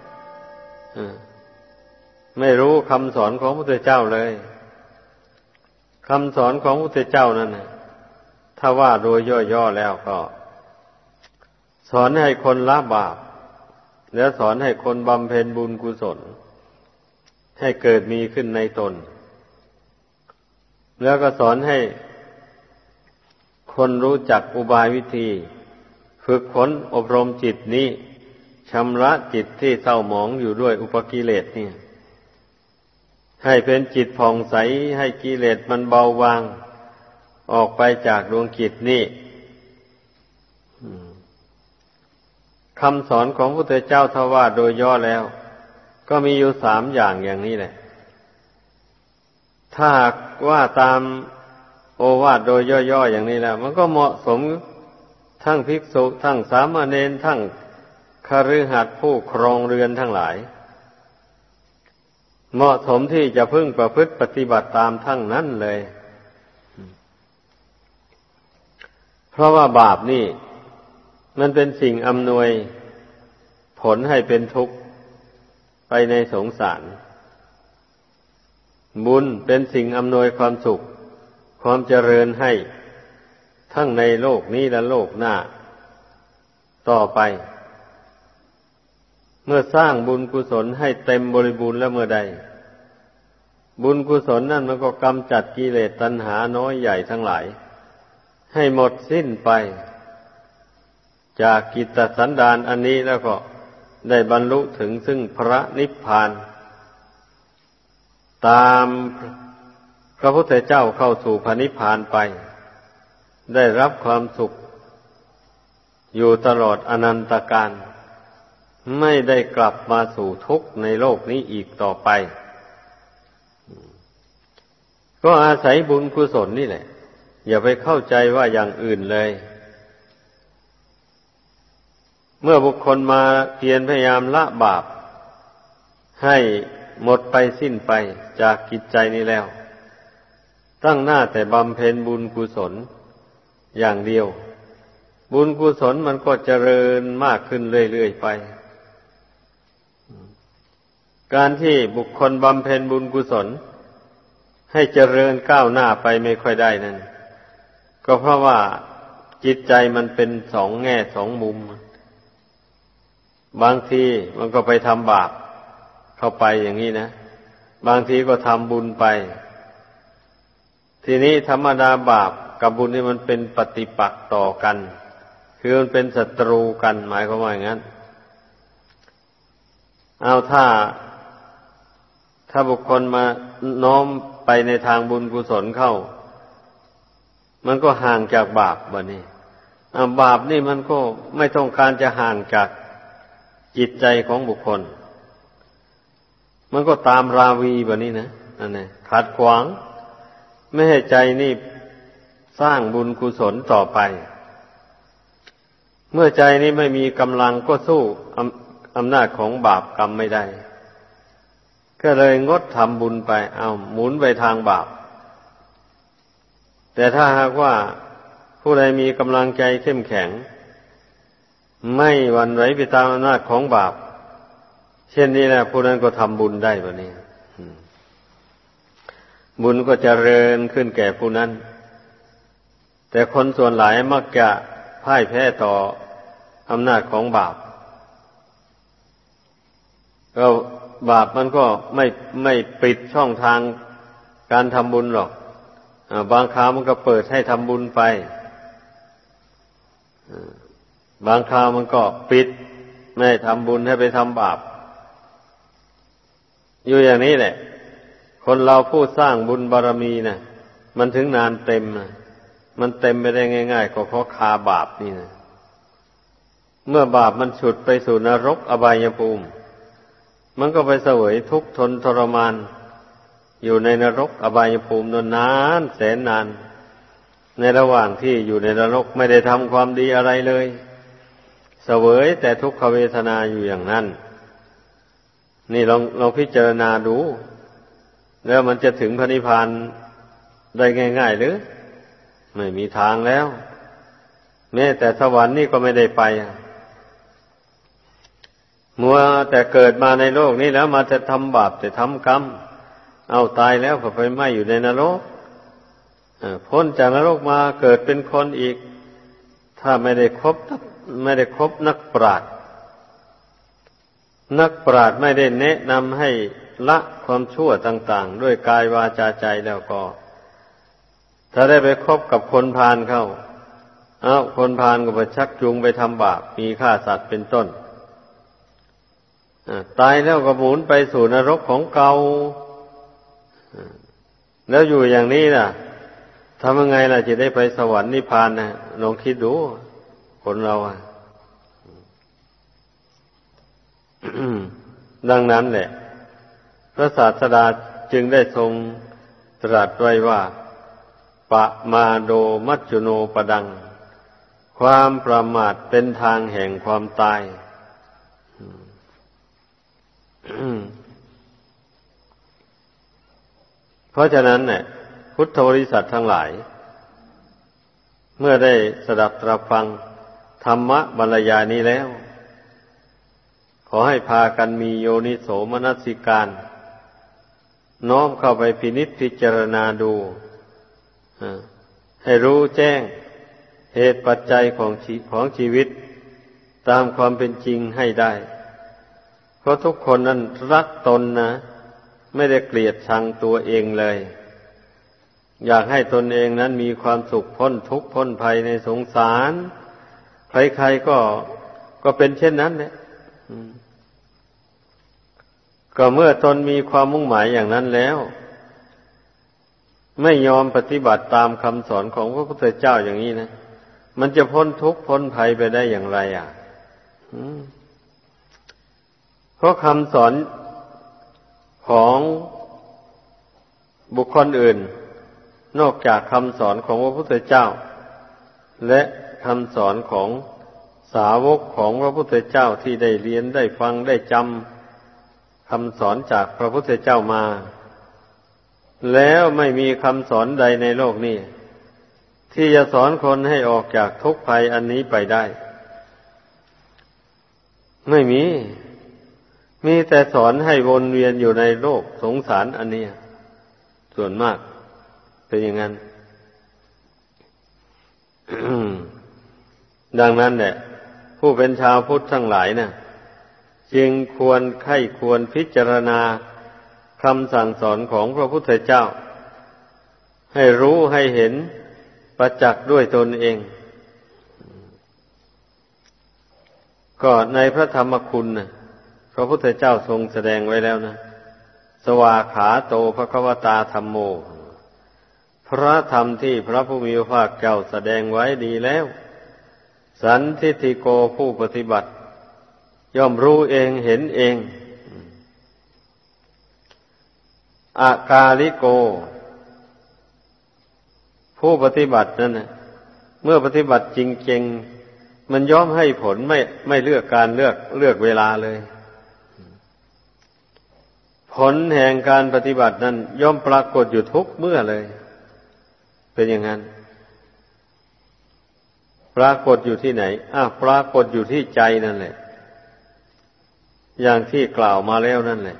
ไม่รู้คำสอนของพระพุทธเจ้าเลยคำสอนของพระพุทธเจ้านั้นถ้าว่าโดยย่อๆแล้วก็สอนให้คนละบาปแล้วสอนให้คนบำเพ็ญบุญกุศลให้เกิดมีขึ้นในตนแล้วก็สอนให้คนรู้จักอุบายวิธีฝึกฝนอบรมจิตนี้ชำระจิตที่เศร้าหมองอยู่ด้วยอุปกิเลสนี่ให้เป็นจิตผ่องใสให้กิเลสมันเบาบางออกไปจากดวงจิตนี่คำสอนของพระพุทธเจ้าถ้าว่าโดยย่อแล้วก็มีอยู่สามอย่างอย่างนี้แหละถ้าหากว่าตามโอวาทโดยย่อๆอย่างนี้แล้วมันก็เหมาะสมทั้งภิกษุทั้งสามเณรทั้งคฤหัสถ์ผู้ครองเรือนทั้งหลายเหมาะสมที่จะพึงประพฤติปฏิบัติตามทั้งนั้นเลยเพราะว่าบาปนี่มันเป็นสิ่งอำนวยผลให้เป็นทุกข์ไปในสงสารบุญเป็นสิ่งอำนวยความสุขความเจริญให้ทั้งในโลกนี้และโลกหน้าต่อไปเมื่อสร้างบุญกุศลให้เต็มบริบูรณ์แล้วเมื่อใดบุญกุศลนั่นมันก็กำจัดกิเลสตัณหาน้อยใหญ่ทั้งหลายให้หมดสิ้นไปจากกิตตสันดานอันนี้แล้วก็ได้บรรลุถึงซึ่งพระนิพพานตามพระพุทธเจ้าเข้าสู่พระนิพพานไปได้รับความสุขอยู่ตลอดอนันตกาลไม่ได้กลับมาสู่ทุกข์ในโลกนี้อีกต่อไปก็อาศัยบุญกุศลนี่แหละอย่าไปเข้าใจว่าอย่างอื่นเลยเมื่อบุคคลมาเพียรพยายามละบาปให้หมดไปสิ้นไปจากจิตใจนี้แล้วตั้งหน้าแต่บำเพ็ญบุญกุศลอย่างเดียวบุญกุศลมันก็เจริญมากขึ้นเรื่อยๆไปการที่บุคคลบำเพ็ญบุญกุศลให้เจริญก้าวหน้าไปไม่ค่อยได้นั่นก็เพราะว่าจิตใจมันเป็นสองแง่สองมุมบางทีมันก็ไปทำบาปเข้าไปอย่างนี้นะบางทีก็ทำบุญไปทีนี้ธรรมดาบาปกับบุญนี่มันเป็นปฏิปักษ์ต่อกันคือมันเป็นศัตรูกันหมายความว่าอย่างนั้นเอาถ้าบุคคลมาน้อมไปในทางบุญกุศลเข้ามันก็ห่างจากบาปบัดนี้บาปนี่มันก็ไม่ต้องการจะห่างจากจิตใจของบุคคลมันก็ตามราวีบัดนี้นะนั่นแหละขัดขวางไม่ให้ใจนี่สร้างบุญกุศลต่อไปเมื่อใจนี้ไม่มีกำลังก็สู้อำนาจของบาปกรรมไม่ได้ก็เลยงดทำบุญไปหมุนไปทางบาปแต่ถ้าหากว่าผู้ใดมีกำลังใจเข้มแข็งไม่หวั่นไหวไปตามอำนาจของบาปเช่นนี้แหละผู้นั้นก็ทำบุญได้แบบนี้บุญก็เจริญขึ้นแก่ผู้นั้นแต่คนส่วนหลายมักจะพ่ายแพ้ต่ออำนาจของบาปก็บาปมันก็ไม่ปิดช่องทางการทำบุญหรอกบางคราวมันก็เปิดให้ทำบุญไปบางคราวมันก็ปิดไม่ให้ทำบุญให้ไปทำบาปอยู่อย่างนี้แหละคนเราผู้สร้างบุญบารมีนะมันถึงนานเต็มมันเต็มไม่ได้ง่ายๆก็เพราะคาบาปนี่นะเมื่อบาปมันฉุดไปสู่นรกอบายภูมิมันก็ไปเสวยทุกข์ทนทรมานอยู่ในนรกอบายภูมินานแสนนานในระหว่างที่อยู่ในนรกไม่ได้ทำความดีอะไรเลยเสวยแต่ทุกขเวทนาอยู่อย่างนั้นนี่ลองพิจารณาดูแล้วมันจะถึงพระนิพพานได้ง่ายๆหรือไม่มีทางแล้วแม้แต่สวรรค์นี่ก็ไม่ได้ไปมัวแต่เกิดมาในโลกนี้แล้วมาจะทำบาปแต่ทำกรรมเอาตายแล้วก็ไปไหม้อยู่ในนรกพ้นจากนรกมาเกิดเป็นคนอีกถ้าไม่ได้คบนักปราชญ์ไม่ได้แนะนำให้ละความชั่วต่างๆด้วยกายวาจาใจแล้วก็ถ้าได้ไปคบกับคนพาลเข้าคนพาลก็ไปชักจูงไปทำบาปมีฆ่าสัตว์เป็นต้นตายแล้วก็หมุนไปสู่นรกของเก่าแล้วอยู่อย่างนี้ล่ะทำยังไงล่ะจะได้ไปสวรรค์นิพพานนะลองคิดดูคนเราดังนั้นแหละพระศาสดาจึงได้ทรงตรัสไว้ว่าปะมาโดมัจจุโนปดังความประมาทเป็นทางแห่งความตาย เพราะฉะนั้นเนี่ยพุทธบริษัททั้งหลายเมื่อได้สดับตรับฟังธรรมะบรรยายนี้แล้วขอให้พากันมีโยนิโสมนสิการน้อมเข้าไปพินิจพิจารณาดูให้รู้แจ้งเหตุปัจจัยของชีวิตตามความเป็นจริงให้ได้เพราะทุกคนนั้นรักตนนะไม่ได้เกลียดชังตัวเองเลยอยากให้ตนเองนั้นมีความสุขพ้นทุกข์พ้นภัยในสงสารใครๆก็เป็นเช่นนั้นแหละก็เมื่อตนมีความมุ่งหมายอย่างนั้นแล้วไม่ยอมปฏิบัติตามคำสอนของพระพุทธเจ้าอย่างนี้นะมันจะพ้นทุกข์พ้นภัยไปได้อย่างไรเพราะคำสอนของบุคคลอื่นนอกจากคำสอนของพระพุทธเจ้าและคำสอนของสาวกของพระพุทธเจ้าที่ได้เรียนได้ฟังได้จำคำสอนจากพระพุทธเจ้ามาแล้วไม่มีคำสอนใดในโลกนี้ที่จะสอนคนให้ออกจากทุกข์ภัยอันนี้ไปได้ไม่มีแต่สอนให้วนเวียนอยู่ในโลกสงสารอันนี้ส่วนมากเป็นอย่างนั้น ดังนั้นแหละผู้เป็นชาวพุทธทั้งหลายนะจึงควรใคร่ควรพิจารณาคำสั่งสอนของพระพุทธเจ้าให้รู้ให้เห็นประจักษ์ด้วยตนเองก็ในพระธรรมคุณนะพระพุทธเจ้าทรงแสดงไว้แล้วนะสวากขาโตภควตาธัมโมพระธรรมที่พระผู้มีพระภาคเจ้าแสดงไว้ดีแล้วสันทิฏฐิโกผู้ปฏิบัติย่อมรู้เองเห็นเองอากาลิโกผู้ปฏิบัตินั่นนะเมื่อปฏิบัติจริงๆมันย่อมให้ผลไม่เลือกการเลือกเวลาเลยผลแห่งการปฏิบัตินั้นย่อมปรากฏอยู่ทุกเมื่อเลยเป็นอย่างนั้นปรากฏอยู่ที่ไหนปรากฏอยู่ที่ใจนั่นแหละอย่างที่กล่าวมาแล้วนั่นแหละ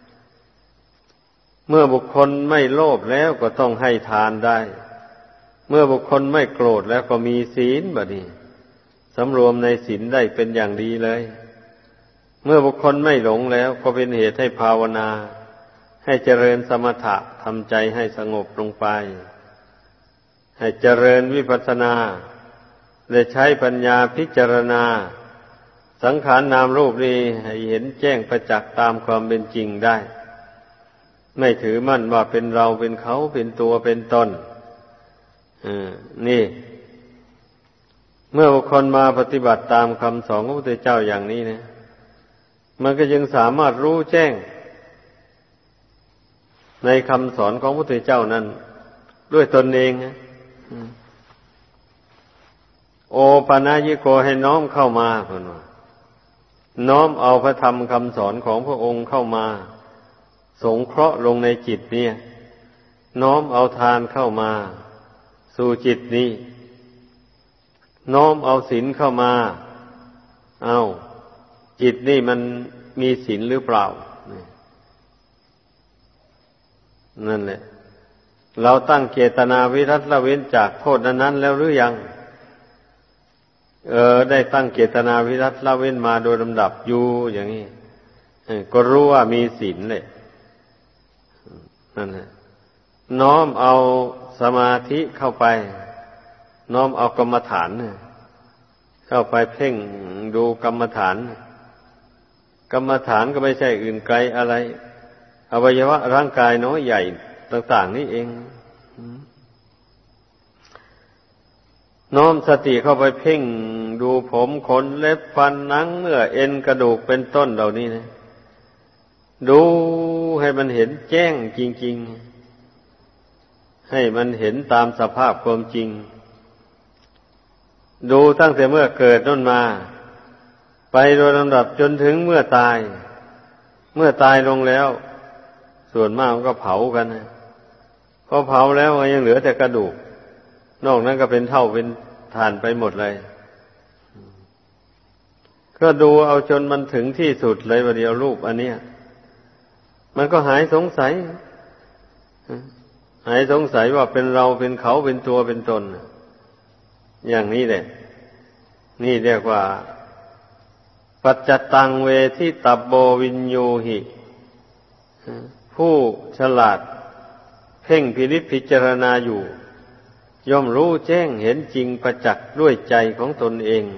เมื่อบุคคลไม่โลภแล้วก็ต้องให้ทานได้เมื่อบุคคลไม่โกรธแล้วก็มีศีลบัดนี้สำรวมในศีลได้เป็นอย่างดีเลยเมื่อบุคคลไม่หลงแล้วก็เป็นเหตุให้ภาวนาให้เจริญสมถะทำใจให้สงบลงไปให้เจริญวิปัสสนาได้ใช้ปัญญาพิจารณาสังขารนามรูปนี้ให้เห็นแจ้งประจักษ์ตามความเป็นจริงได้ไม่ถือมั่นว่าเป็นเราเป็นเขาเป็นตัวเป็นตนนี่เมื่อบุคคลมาปฏิบัติตามคำสอนของพระพุทธเจ้าอย่างนี้นะมันก็ยังสามารถรู้แจ้งในคำสอนของพระพุทธเจ้านั้นด้วยตนเองนะโอปานายิโกให้น้อมเข้ามาเพิ่นว่าน้อมเอาพระธรรมคำสอนของพระองค์เข้ามาสงเคราะห์ลงในจิตเนี่ยน้อมเอาทานเข้ามาสู่จิตนี้น้อมเอาศีลเข้ามาจิตนี่มันมีศีลหรือเปล่านั่นแหละเราตั้งเจตนาวิรัติละเว้นจากโทษนั้นๆแล้วหรือยังได้ตั้งเจตนาวิรัติละเว้นมาโดยลำดับอยู่อย่างนี้ก็รู้ว่ามีศีลเลยนั่นแหละน้อมเอาสมาธิเข้าไปน้อมเอากรรมฐานเข้าไปเพ่งดูกรรมฐานกรรมฐานก็ไม่ใช่อื่นไกลอะไรอวัยวะร่างกายน้อยใหญ่ต่างๆนี่เองน้อมสติเข้าไปเพ่งดูผมขนเล็บฟันหนังเนื้อเอ็นกระดูกเป็นต้นเหล่านี้นะดูให้มันเห็นแจ้งจริงๆให้มันเห็นตามสภาพความจริงดูตั้งแต่เมื่อเกิดนั่นมาไปโดยลำดับจนถึงเมื่อตายลงแล้วส่วนมากมันก็เผากันนะพอเผาแล้วก็ยังเหลือแต่กระดูกนอกนั้นก็เป็นเท่าเป็นถ่านไปหมดเลยก็ดูเอาจนมันถึงที่สุดเลยวันเดียวรูปอันเนี้ยมันก็หายสงสัยว่าเป็นเราเป็นเขาเป็นตัวเป็นตนอย่างนี้แหละนี่เรียกว่าปัจจตังเวทิตัปโบวินโยหิผู้ฉลาดเพ่งพินิจพิจารณาอยู่ย่อมรู้แจ้งเห็นจริงประจักษ์ด้วยใจของตนเอง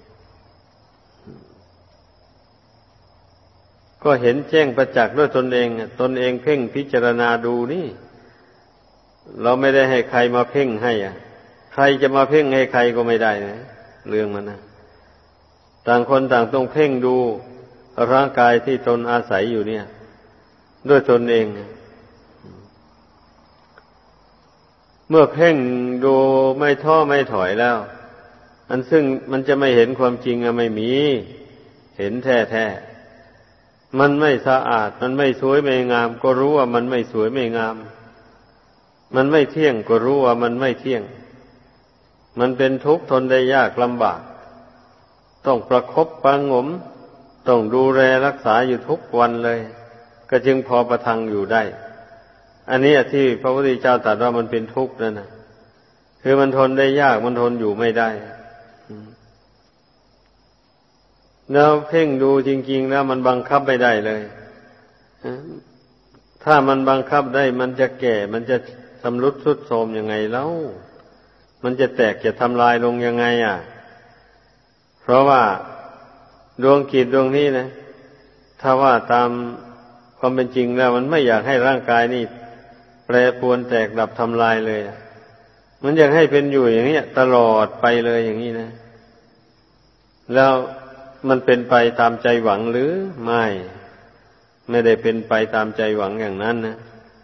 ก็เห็นแจ้งประจักษ์ด้วยตนเองเพ่งพิจารณาดูนี่เราไม่ได้ให้ใครมาเพ่งให้ใครจะมาเพ่งให้ใครก็ไม่ได้นะเรื่องมันนะต่างคนต่างต้องเพ่งดูร่างกายที่ตนอาศัยอยู่เนี่ยด้วยตนเองเมื่อเพ่งดูไม่ท้อไม่ถอยแล้วอันซึ่งมันจะไม่เห็นความจริงไม่มีเห็นแท้ๆมันไม่สะอาดมันไม่สวยไม่งามก็รู้ว่ามันไม่สวยไม่งามมันไม่เที่ยงก็รู้ว่ามันไม่เที่ยงมันเป็นทุกข์ทนได้ยากลำบากต้องประคบประหงมต้องดูแลรักษาอยู่ทุกวันเลยก็จึงพอประทังอยู่ได้อันนี้ที่พระพุทธเจ้าตรัสว่ามันเป็นทุกข์นั่นนะคือมันทนได้ยากมันทนอยู่ไม่ได้แล้วเพ่งดูจริงๆแล้วมันบังคับไม่ได้เลยถ้ามันบังคับได้มันจะแก่มันจะชำรุดทรุดโทรมยังไงแล้วมันจะแตกจะทำลายลงยังไงเพราะว่าดวงจิตดวงนี้นะถ้าว่าตามความเป็นจริงแล้วมันไม่อยากให้ร่างกายนี่แปรปรวนแตกดับทำลายเลยมันอยากให้เป็นอยู่อย่างนี้ตลอดไปเลยอย่างนี้นะแล้วมันเป็นไปตามใจหวังหรือไม่ได้เป็นไปตามใจหวังอย่างนั้นนะ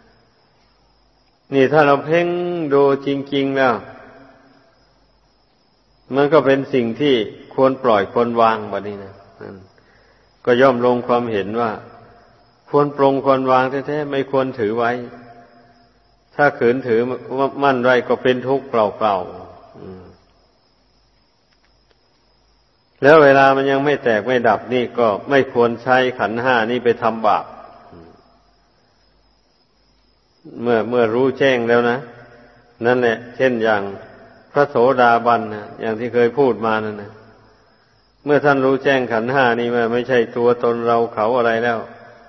นี่ถ้าเราเพ่งดูจริงๆแล้วมันก็เป็นสิ่งที่ควรปล่อยควรวางบัดนี้นะก็ย่อมลงความเห็นว่าควรปรงควรวางแท้ๆไม่ควรถือไว้ถ้าขืนถือมั่นไว้ก็เป็นทุกข์เปล่าๆแล้วเวลามันยังไม่แตกไม่ดับนี่ก็ไม่ควรใช้ขันธ์ห้านี่ไปทำบาปเมื่อรู้แจ้งแล้วนะนั่นแหละเช่นอย่างพระโสดาบันนะอย่างที่เคยพูดมานั่นนะเมื่อท่านรู้แจ้งขันธ์ห้านี่ว่าไม่ใช่ตัวตนเราเขาอะไรแล้ว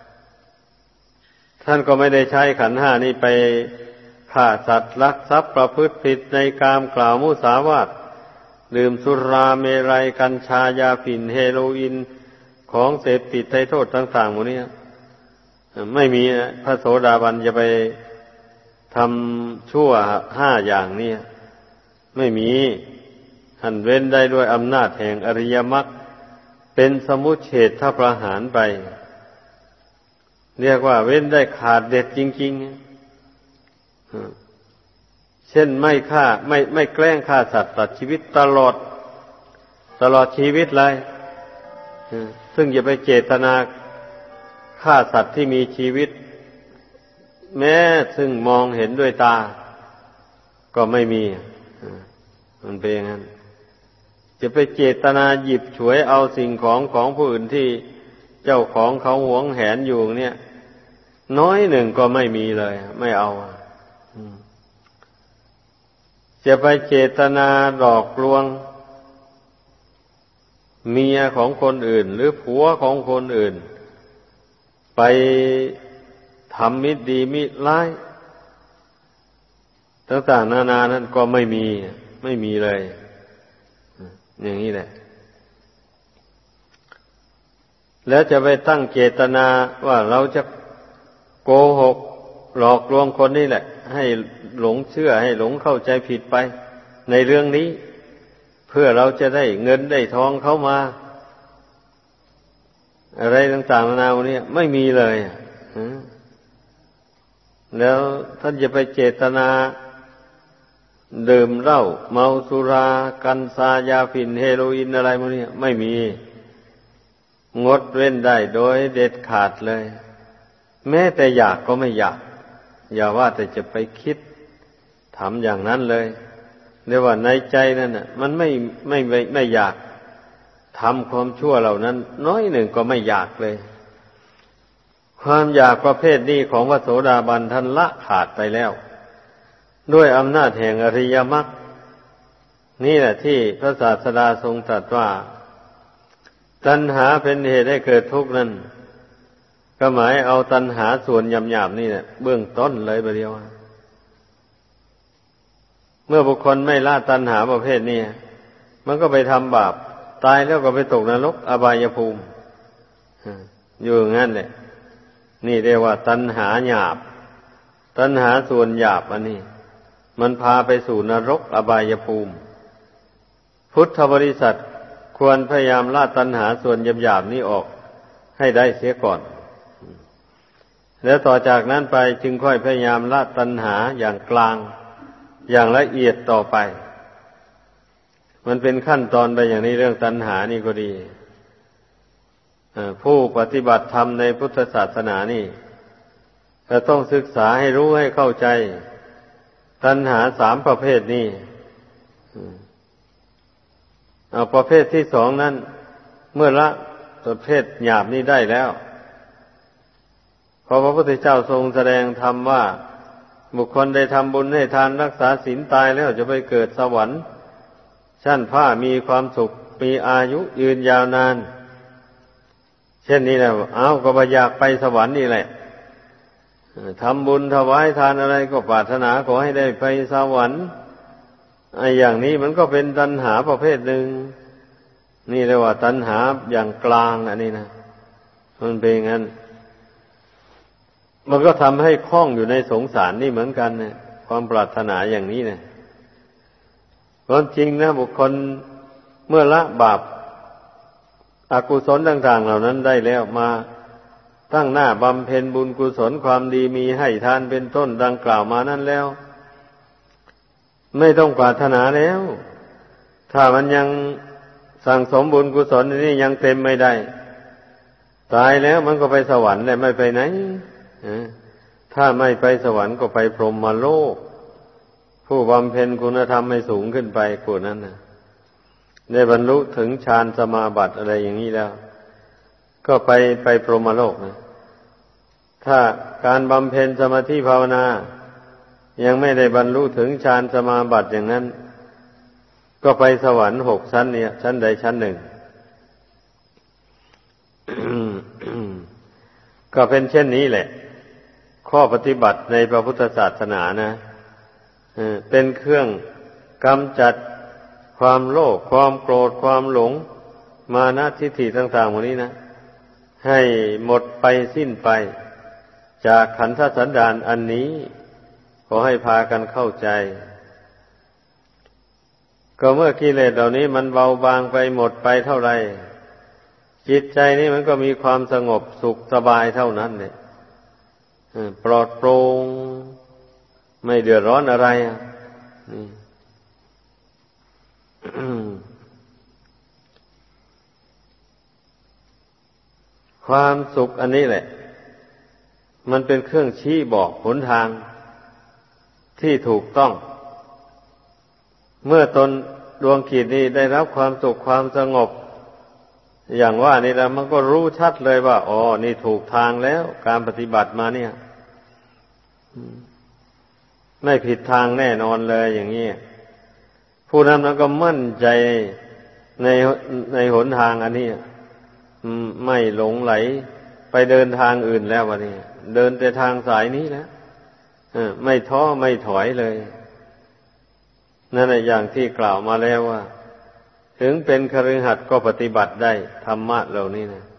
ท่านก็ไม่ได้ใช้ขันธ์ห้านี่ไปฆ่าสัตว์ลักทรัพย์ประพฤติผิดในกามกล่าวมุสาวาทดื่มสุราเมรัยกัญชายาฝิ่นเฮโรอีนของเสพติดไถ่โทษต่างๆหมดนี้ไม่มีพระโสดาบันจะไปทำชั่วห้าอย่างนี้ไม่มีท่านเว้นได้ด้วยอำนาจแห่งอริยมรรคเป็นสมุจเฉทประหารไปเรียกว่าเว้นได้ขาดเด็ดจริงๆเช่นไม่ฆ่าไม่แกล้งฆ่าสัตว์ตัดชีวิตตลอดชีวิตเลยซึ่งอย่าไปเจตนาฆ่าสัตว์ที่มีชีวิตแม้ซึ่งมองเห็นด้วยตาก็ไม่มีมันเป็นอย่างนั้นจะไปเจตนาหยิบฉวยเอาสิ่งของผู้อื่นที่เจ้าของเขาหวงแหนอยู่เนี่ยน้อยหนึ่งก็ไม่มีเลยไม่เอาจะไปเจตนาหลอกลวงเมียของคนอื่นหรือผัวของคนอื่นไปทำมิตรดีมิตรร้ายต่างๆนานานั้นก็ไม่มีเลยอย่างนี้แหละแล้วจะไปตั้งเจตนาว่าเราจะโกหกหลอกลวงคนนี่แหละให้หลงเชื่อให้หลงเข้าใจผิดไปในเรื่องนี้เพื่อเราจะได้เงินได้ทองเข้ามาอะไรต่างๆนานาเนี่ยไม่มีเลยแล้วท่านจะไปเจตนาดื่มเหล้าเมาสุรากัญชายาฝิ่นเฮโรอีนอะไรพวกนี้ไม่มีงดเว้นได้โดยเด็ดขาดเลยแม้แต่อยากก็ไม่อยากอย่าว่าแต่จะไปคิดทำอย่างนั้นเลยเรียกว่าในใจนั่นน่ะมันไม่อยากทำความชั่วเหล่านั้นน้อยหนึ่งก็ไม่อยากเลยความอยากประเภทนี้ของพระโสดาบันท่านละขาดไปแล้วด้วยอำนาจแห่งอริยมรรคนี่แหละที่พระศาสดาทรงตรัสว่าตัณหาเป็นเหตุให้เกิดทุกข์นั้นก็หมายเอาตัณหาส่วนหยาบๆนี่แหละเบื้องต้นเลยประเดียวเมื่อบุคคลไม่ละตัณหาประเภทนี้มันก็ไปทำบาปตายแล้วก็ไปตกนรกอบายภูมิอยู่งั้นแหละนี่เรียกว่าตัณหาหยาบตัณหาส่วนหยาบอันนี้มันพาไปสู่นรกอบายภูมิพุทธบริษัทควรพยายามละตัณหาส่วนหยาบๆนี้ออกให้ได้เสียก่อนแล้วต่อจากนั้นไปจึงค่อยพยายามละตัณหาอย่างกลางอย่างละเอียดต่อไปมันเป็นขั้นตอนไปอย่างนี้เรื่องตัณหานี่ก็ดีผู้ปฏิบัติธรรมในพุทธศาสนานี่จะต้องศึกษาให้รู้ให้เข้าใจตัณหาสามประเภทนี้ประเภทที่สองนั้นเมื่อละประเภทหยาบนี้ได้แล้วพอพระพุทธเจ้าทรงแสดงธรรมว่าบุคคลได้ทำบุญให้ทานรักษาศีลตายแล้วจะไปเกิดสวรรค์ชั้นฟ้ามีความสุขมีอายุยืนยาวนานเช่นนี้แล้วก็อยากไปสวรรค์นี่แหละทำบุญถวายทานอะไรก็ปรารถนาขอให้ได้ไปสวรรค์อย่างนี้มันก็เป็นตัณหาประเภทหนึ่งนี่เรียกว่าตัณหาอย่างกลางอันนี้นะมันเป็นอย่างนั้นมันก็ทำให้คล้องอยู่ในสงสารนี่เหมือนกันเนี่ยความปรารถนาอย่างนี้เนี่ยความจริงนะบุคคลเมื่อละบาปอกุศลต่างๆเหล่านั้นได้แล้วมาตั้งหน้าบำเพ็ญบุญกุศลความดีมีให้ทานเป็นต้นดังกล่าวมานั้นแล้วไม่ต้องปรารถนาแล้วถ้ามันยังสั่งสมบุญกุศลนี่ยังเต็มไม่ได้ตายแล้วมันก็ไปสวรรค์ได้ไม่ไปไหนถ้าไม่ไปสวรรค์ก็ไปพรหมโลกผู้บำเพ็ญคุณธรรมให้สูงขึ้นไปกว่านั้นนะได้บรรลุถึงฌานสมาบัติอะไรอย่างนี้แล้วก็ไปพรหมโลกนะถ้าการบำเพ็ญสมาธิภาวนายังไม่ได้บรรลุถึงฌานสมาบัติอย่างนั้นก็ไปสวรรค์6ชั้นเนี่ยชั้นใดชั้นหนึ่ง ก็เป็นเช่นนี้แหละข้อปฏิบัติในพระพุทธศาสนานะเป็นเครื่องกำจัดความโลภความโกรธความหลงมานะทิฏฐิต่างๆพวกนี้นะให้หมดไปสิ้นไปจากขันธสันดานอันนี้ขอให้พากันเข้าใจก็เมื่อกิเลสเหล่านี้มันเบาบางไปหมดไปเท่าไรจิตใจนี่มันก็มีความสงบสุขสบายเท่านั้นเนี่ยปลอดโปร่งไม่เดือดร้อนอะไรนี่ ความสุขอันนี้แหละมันเป็นเครื่องชี้บอกหนทางที่ถูกต้องเมื่อตนดวงจิตนี้ได้รับความสุขความสงบอย่างว่านี่แล้วมันก็รู้ชัดเลยว่าอ๋อนี่ถูกทางแล้วการปฏิบัติมาเนี่ยไม่ผิดทางแน่นอนเลยอย่างนี้ผู้นั้นมันก็มั่นใจในหนทางอันนี้ไม่หลงไหลไปเดินทางอื่นแล้ววะนี่เดินแต่ทางสายนี้แล้วไม่ท้อไม่ถอยเลยนั่นแหละอย่างที่กล่าวมาแล้วว่าถึงเป็นคฤหัสถ์ก็ปฏิบัติได้ธรรมะเหล่านี้นะ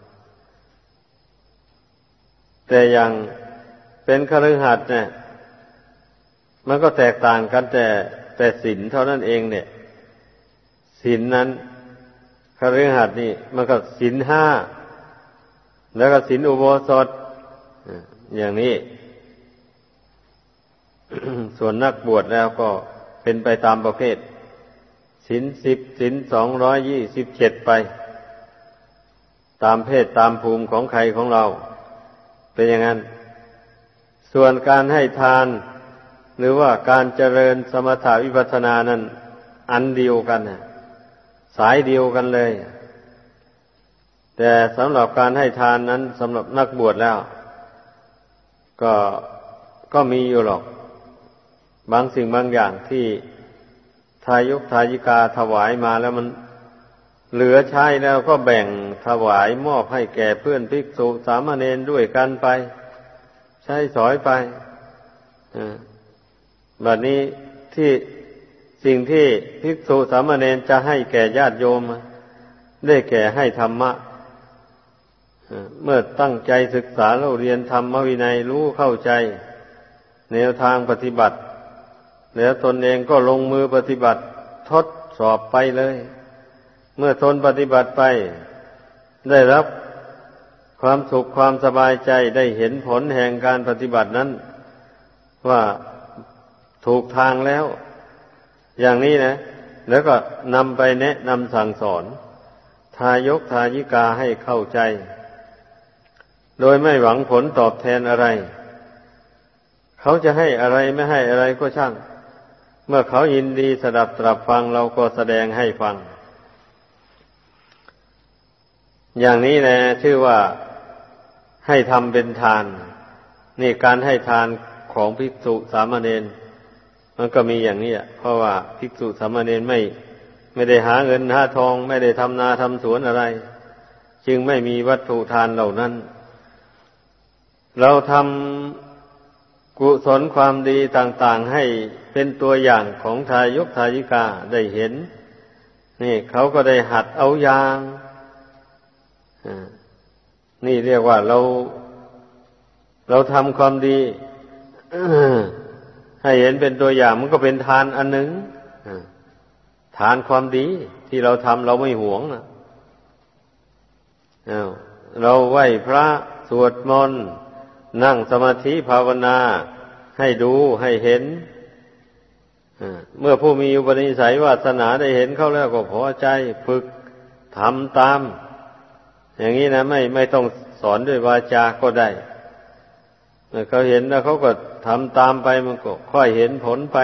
แต่อย่างเป็นคฤหัสถ์เนี่ยมันก็แตกต่างกันแต่ศีลเท่านั้นเองเนี่ยศีลนั้นคฤหัสถ์นี่มันก็ศีล5แล้วก็ศีลอุโบสถอย่างนี้ส่วนนักบวชแล้วก็เป็นไปตามประเภทศีล10ศีล227ไปตามเพศตามภูมิของใครของเราเป็นอย่างนั้นส่วนการให้ทานหรือว่าการเจริญสมถะวิปัสสนานั้นอันเดียวกันสายเดียวกันเลยแต่สำหรับการให้ทานนั้นสำหรับนักบวชแล้วก็มีอยู่หรอกบางสิ่งบางอย่างที่ทายกทายิกาถวายมาแล้วมันเหลือใช้แล้วก็แบ่งถวายมอบให้แก่เพื่อนภิกษุสามเณรด้วยกันไปใช้สอยไปบัดนี้ที่สิ่งที่ภิกษุสามเณรจะให้แก่ญาติโยมได้แก่ให้ธรรมะเมื่อตั้งใจศึกษาแล้วเรียนธรรมวินัยรู้เข้าใจแนวทางปฏิบัติแล้วตนเองก็ลงมือปฏิบัติทดสอบไปเลยเมื่อทนปฏิบัติไปได้รับความสุขความสบายใจได้เห็นผลแห่งการปฏิบัตินั้นว่าถูกทางแล้วอย่างนี้นะแล้วก็นำไปแนะนำสั่งสอนทายกทายิกาให้เข้าใจโดยไม่หวังผลตอบแทนอะไรเขาจะให้อะไรไม่ให้อะไรก็ช่างเมื่อเขายินดีสดับตรับฟังเราก็แสดงให้ฟังอย่างนี้แหละชื่อว่าให้ทำเป็นทานนี่การให้ทานของภิกษุสามเณรมันก็มีอย่างนี้เพราะว่าภิกษุสามเณรไม่ได้หาเงินหาทองไม่ได้ทำนาทำสวนอะไรจึงไม่มีวัตถุทานเหล่านั้นเราทำกุศลความดีต่างๆให้เป็นตัวอย่างของทายกทายิกาได้เห็นนี่เขาก็ได้หัดเอาอย่างนี่เรียกว่าเราทำความดีให้เห็นเป็นตัวอย่างมันก็เป็นทานอันหนึ่งทานความดีที่เราทำเราไม่หวงนะเราไหว้พระสวดมนต์นั่งสมาธิภาวนาให้ดูให้เห็นเมื่อผู้มีอุปนิสัยวาสนาได้เห็นเขาแล้วก็พอใจฝึกทำตามอย่างนี้นะไม่ต้องสอนด้วยวาจาก็ได้เมื่อเขาเห็นแล้วเขาก็ทำตามไปมันก็ค่อยเห็นผลไป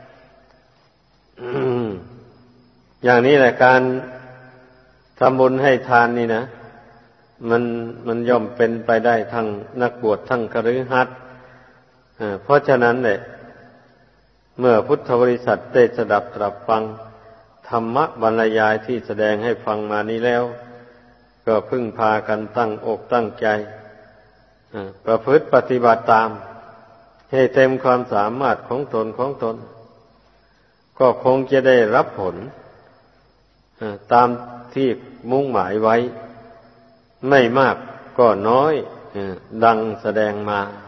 อย่างนี้แหละการทำบุญให้ทานนี่นะมันย่อมเป็นไปได้ทั้งนักบวชทั้งคฤหัสถ์เพราะฉะนั้นเนี่ยเมื่อพุทธบริษัทได้สดับตรับฟังธรรมะบรรยายที่แสดงให้ฟังมานี้แล้วก็พึ่งพากันตั้งอกตั้งใจประพฤติปฏิบัติตามให้เต็มความสามารถของตนก็คงจะได้รับผลตามที่มุ่งหมายไว้ไม่มากก็น้อยดังแสดงมา